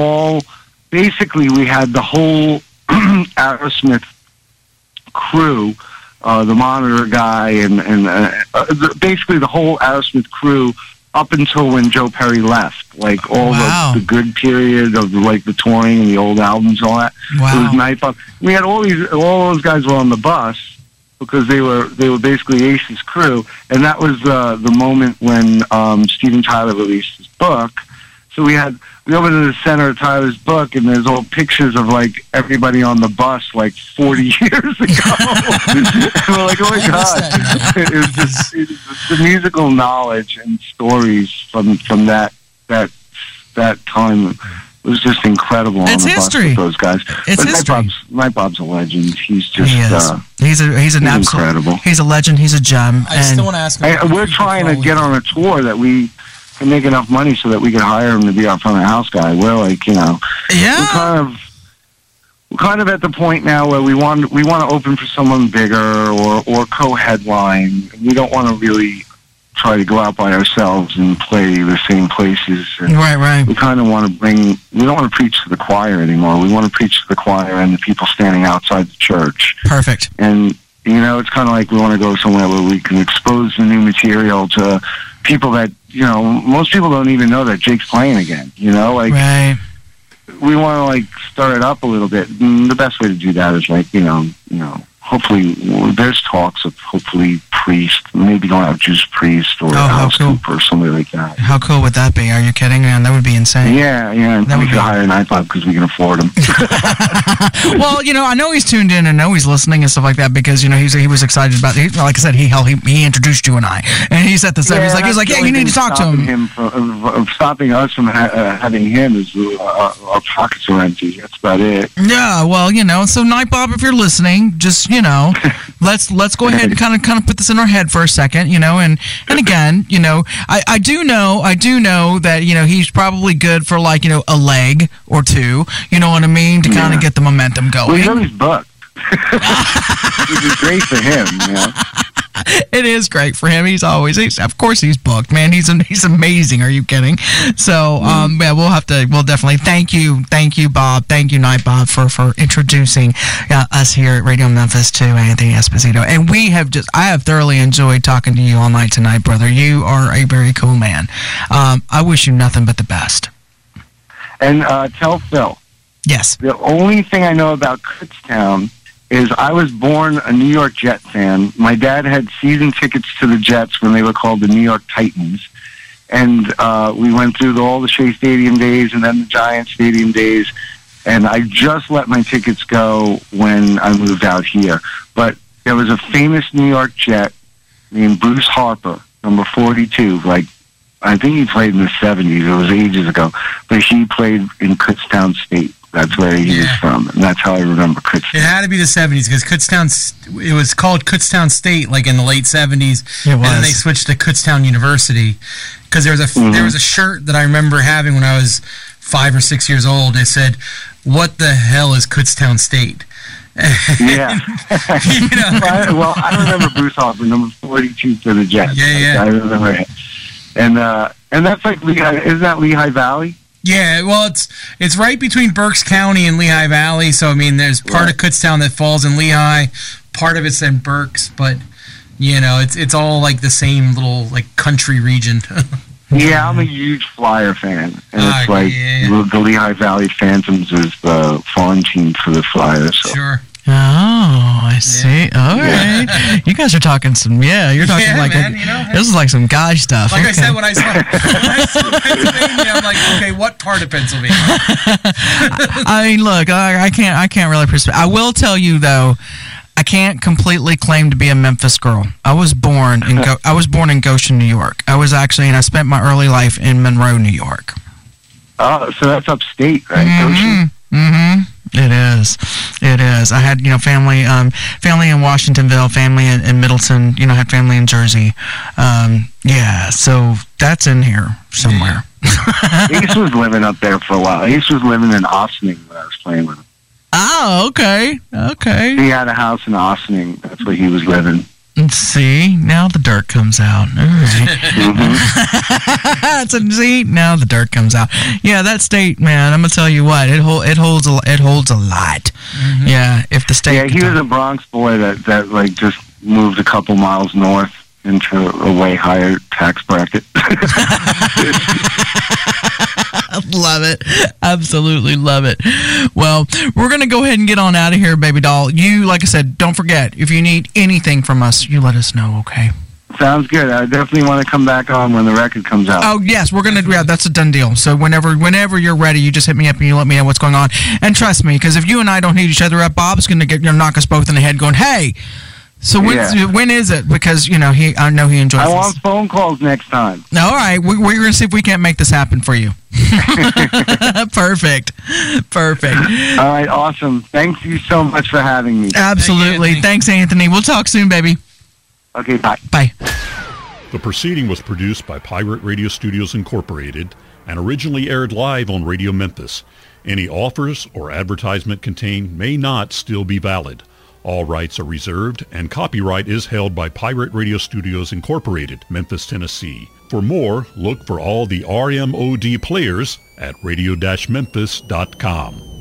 whole Aerosmith crew, the monitor guy, and basically the whole Aerosmith crew up until when Joe Perry left. Like all the good period of the touring and the old albums, and all that. Wow. It was Night Bob. We had all those guys were on the bus because they were basically Ace's crew, and that was the moment when Steven Tyler released his book. So we opened to the center of Tyler's book, and there's all pictures of everybody on the bus 40 years ago. And we're like, oh my God! It was just the musical knowledge and stories from that time. It was just incredible. It's on the history. Bus with those guys. It's history. Night Bob's a legend. He's just he's incredible. He's a legend. He's a gem. I still want to ask him. We're trying to get on a tour that we can make enough money so that we can hire him to be our front of house guy. We're yeah. We're kind of at the point now where we want to open for someone bigger or co-headline. We don't want to really try to go out by ourselves and play the same places. And right. We kind of want to we don't want to preach to the choir anymore. We want to preach to the choir and the people standing outside the church. Perfect. And, it's kind of like we want to go somewhere where we can expose the new material to people that, most people don't even know that Jake's playing again, like, Right. we want to, like, start it up a little bit. And the best way to do that is, like, hopefully, there's talks of hopefully Priest, maybe going out Juice Priest or Alice Cooper or somebody like that. How cool would that be? Are you kidding, man? That would be insane. Yeah. That We would could be- hire Nightclub because we can afford them. Well, I know he's tuned in and know he's listening and stuff like that because he was excited about. Like I said, he introduced you and I, and he set this up. He's like, yeah, you need to talk to him. Stopping us from having him is our pockets are empty. That's about it. Yeah, well, so Night Bob, if you're listening, just let's go ahead and kind of put this in our head for a second, and again, I do know that he's probably good for like a leg or two, you know what I mean, to kind of get the momentum going. Well, he's always booked. Which is great for him, It is great for him. Of course he's booked, man. He's amazing. Are you kidding? So, yeah, we'll definitely thank you, Bob. Thank you, Night Bob, for introducing us here at Radio Memphis to Anthony Esposito. And I have thoroughly enjoyed talking to you all night tonight, brother. You are a very cool man. I wish you nothing but the best. And tell Phil. Yes. The only thing I know about Kutztown is I was born a New York Jet fan. My dad had season tickets to the Jets when they were called the New York Titans. And we went through all the Shea Stadium days and then the Giant Stadium days. And I just let my tickets go when I moved out here. But there was a famous New York Jet named Bruce Harper, number 42. Like, I think he played in the 70s. It was ages ago. But he played in Kutztown State. That's where he was from, and that's how I remember Kutztown. It had to be the 70s because it was called Kutztown State like in the late 70s. It was. And then they switched to Kutztown University because there was a shirt that I remember having when I was 5 or 6 years old. It said, "What the hell is Kutztown State?" Yeah. Well, I remember Bruce Harper, number 42 for the Jets. Yeah. I remember it. And that's like Lehigh. Isn't that Lehigh Valley? Yeah, well, it's right between Berks County and Lehigh Valley. So I mean, there's part of Kutztown that falls in Lehigh, part of it's in Berks, but it's all like the same little like country region. Yeah, I'm a huge Flyer fan, and it's like the Lehigh Valley Phantoms is the farm team for the Flyers. So. Sure. Oh, I see. All right. You guys are talking you're talking like man, this is like some guy stuff. Like okay. I said, when I saw Pennsylvania, I'm like, okay, what part of Pennsylvania? I mean, look, I can't really persuade. I will tell you though, I can't completely claim to be a Memphis girl. I was born in Goshen, New York. I spent my early life in Monroe, New York. Oh, so that's upstate, right? Mm-hmm. It is. I had, family in Washingtonville, family in Middleton, had family in Jersey. So that's in here somewhere. Ace was living up there for a while. Ace was living in Ossining when I was playing with him. Oh, okay. He had a house in Ossining. That's where he was living. See, now the dirt comes out. All right. See, now the dirt comes out. Yeah, that state, man. I'm gonna tell you what, it holds a lot. Mm-hmm. Yeah, if the state. Yeah, he was a Bronx boy that like just moved a couple miles north into a way higher tax bracket. Love it. Absolutely love it. Well, we're going to go ahead and get on out of here, baby doll. You, like I said, don't forget, if you need anything from us, you let us know, okay? Sounds good. I definitely want to come back on when the record comes out. Oh, yes, we're going to, that's a done deal. So whenever you're ready, you just hit me up and you let me know what's going on. And trust me, because if you and I don't hit each other up, Bob's going to knock us both in the head going, hey, so when is it? Because, I know he enjoys this. I want phone calls next time. All right. We're going to see if we can't make this happen for you. Perfect. All right. Awesome. Thank you so much for having me. Absolutely. Thanks, Anthony. We'll talk soon, baby. Okay. Bye. Bye. The proceeding was produced by Pirate Radio Studios Incorporated and originally aired live on Radio Memphis. Any offers or advertisement contained may not still be valid. All rights are reserved, and copyright is held by Pirate Radio Studios Incorporated, Memphis, Tennessee. For more, look for all the RMOD players at radio-memphis.com.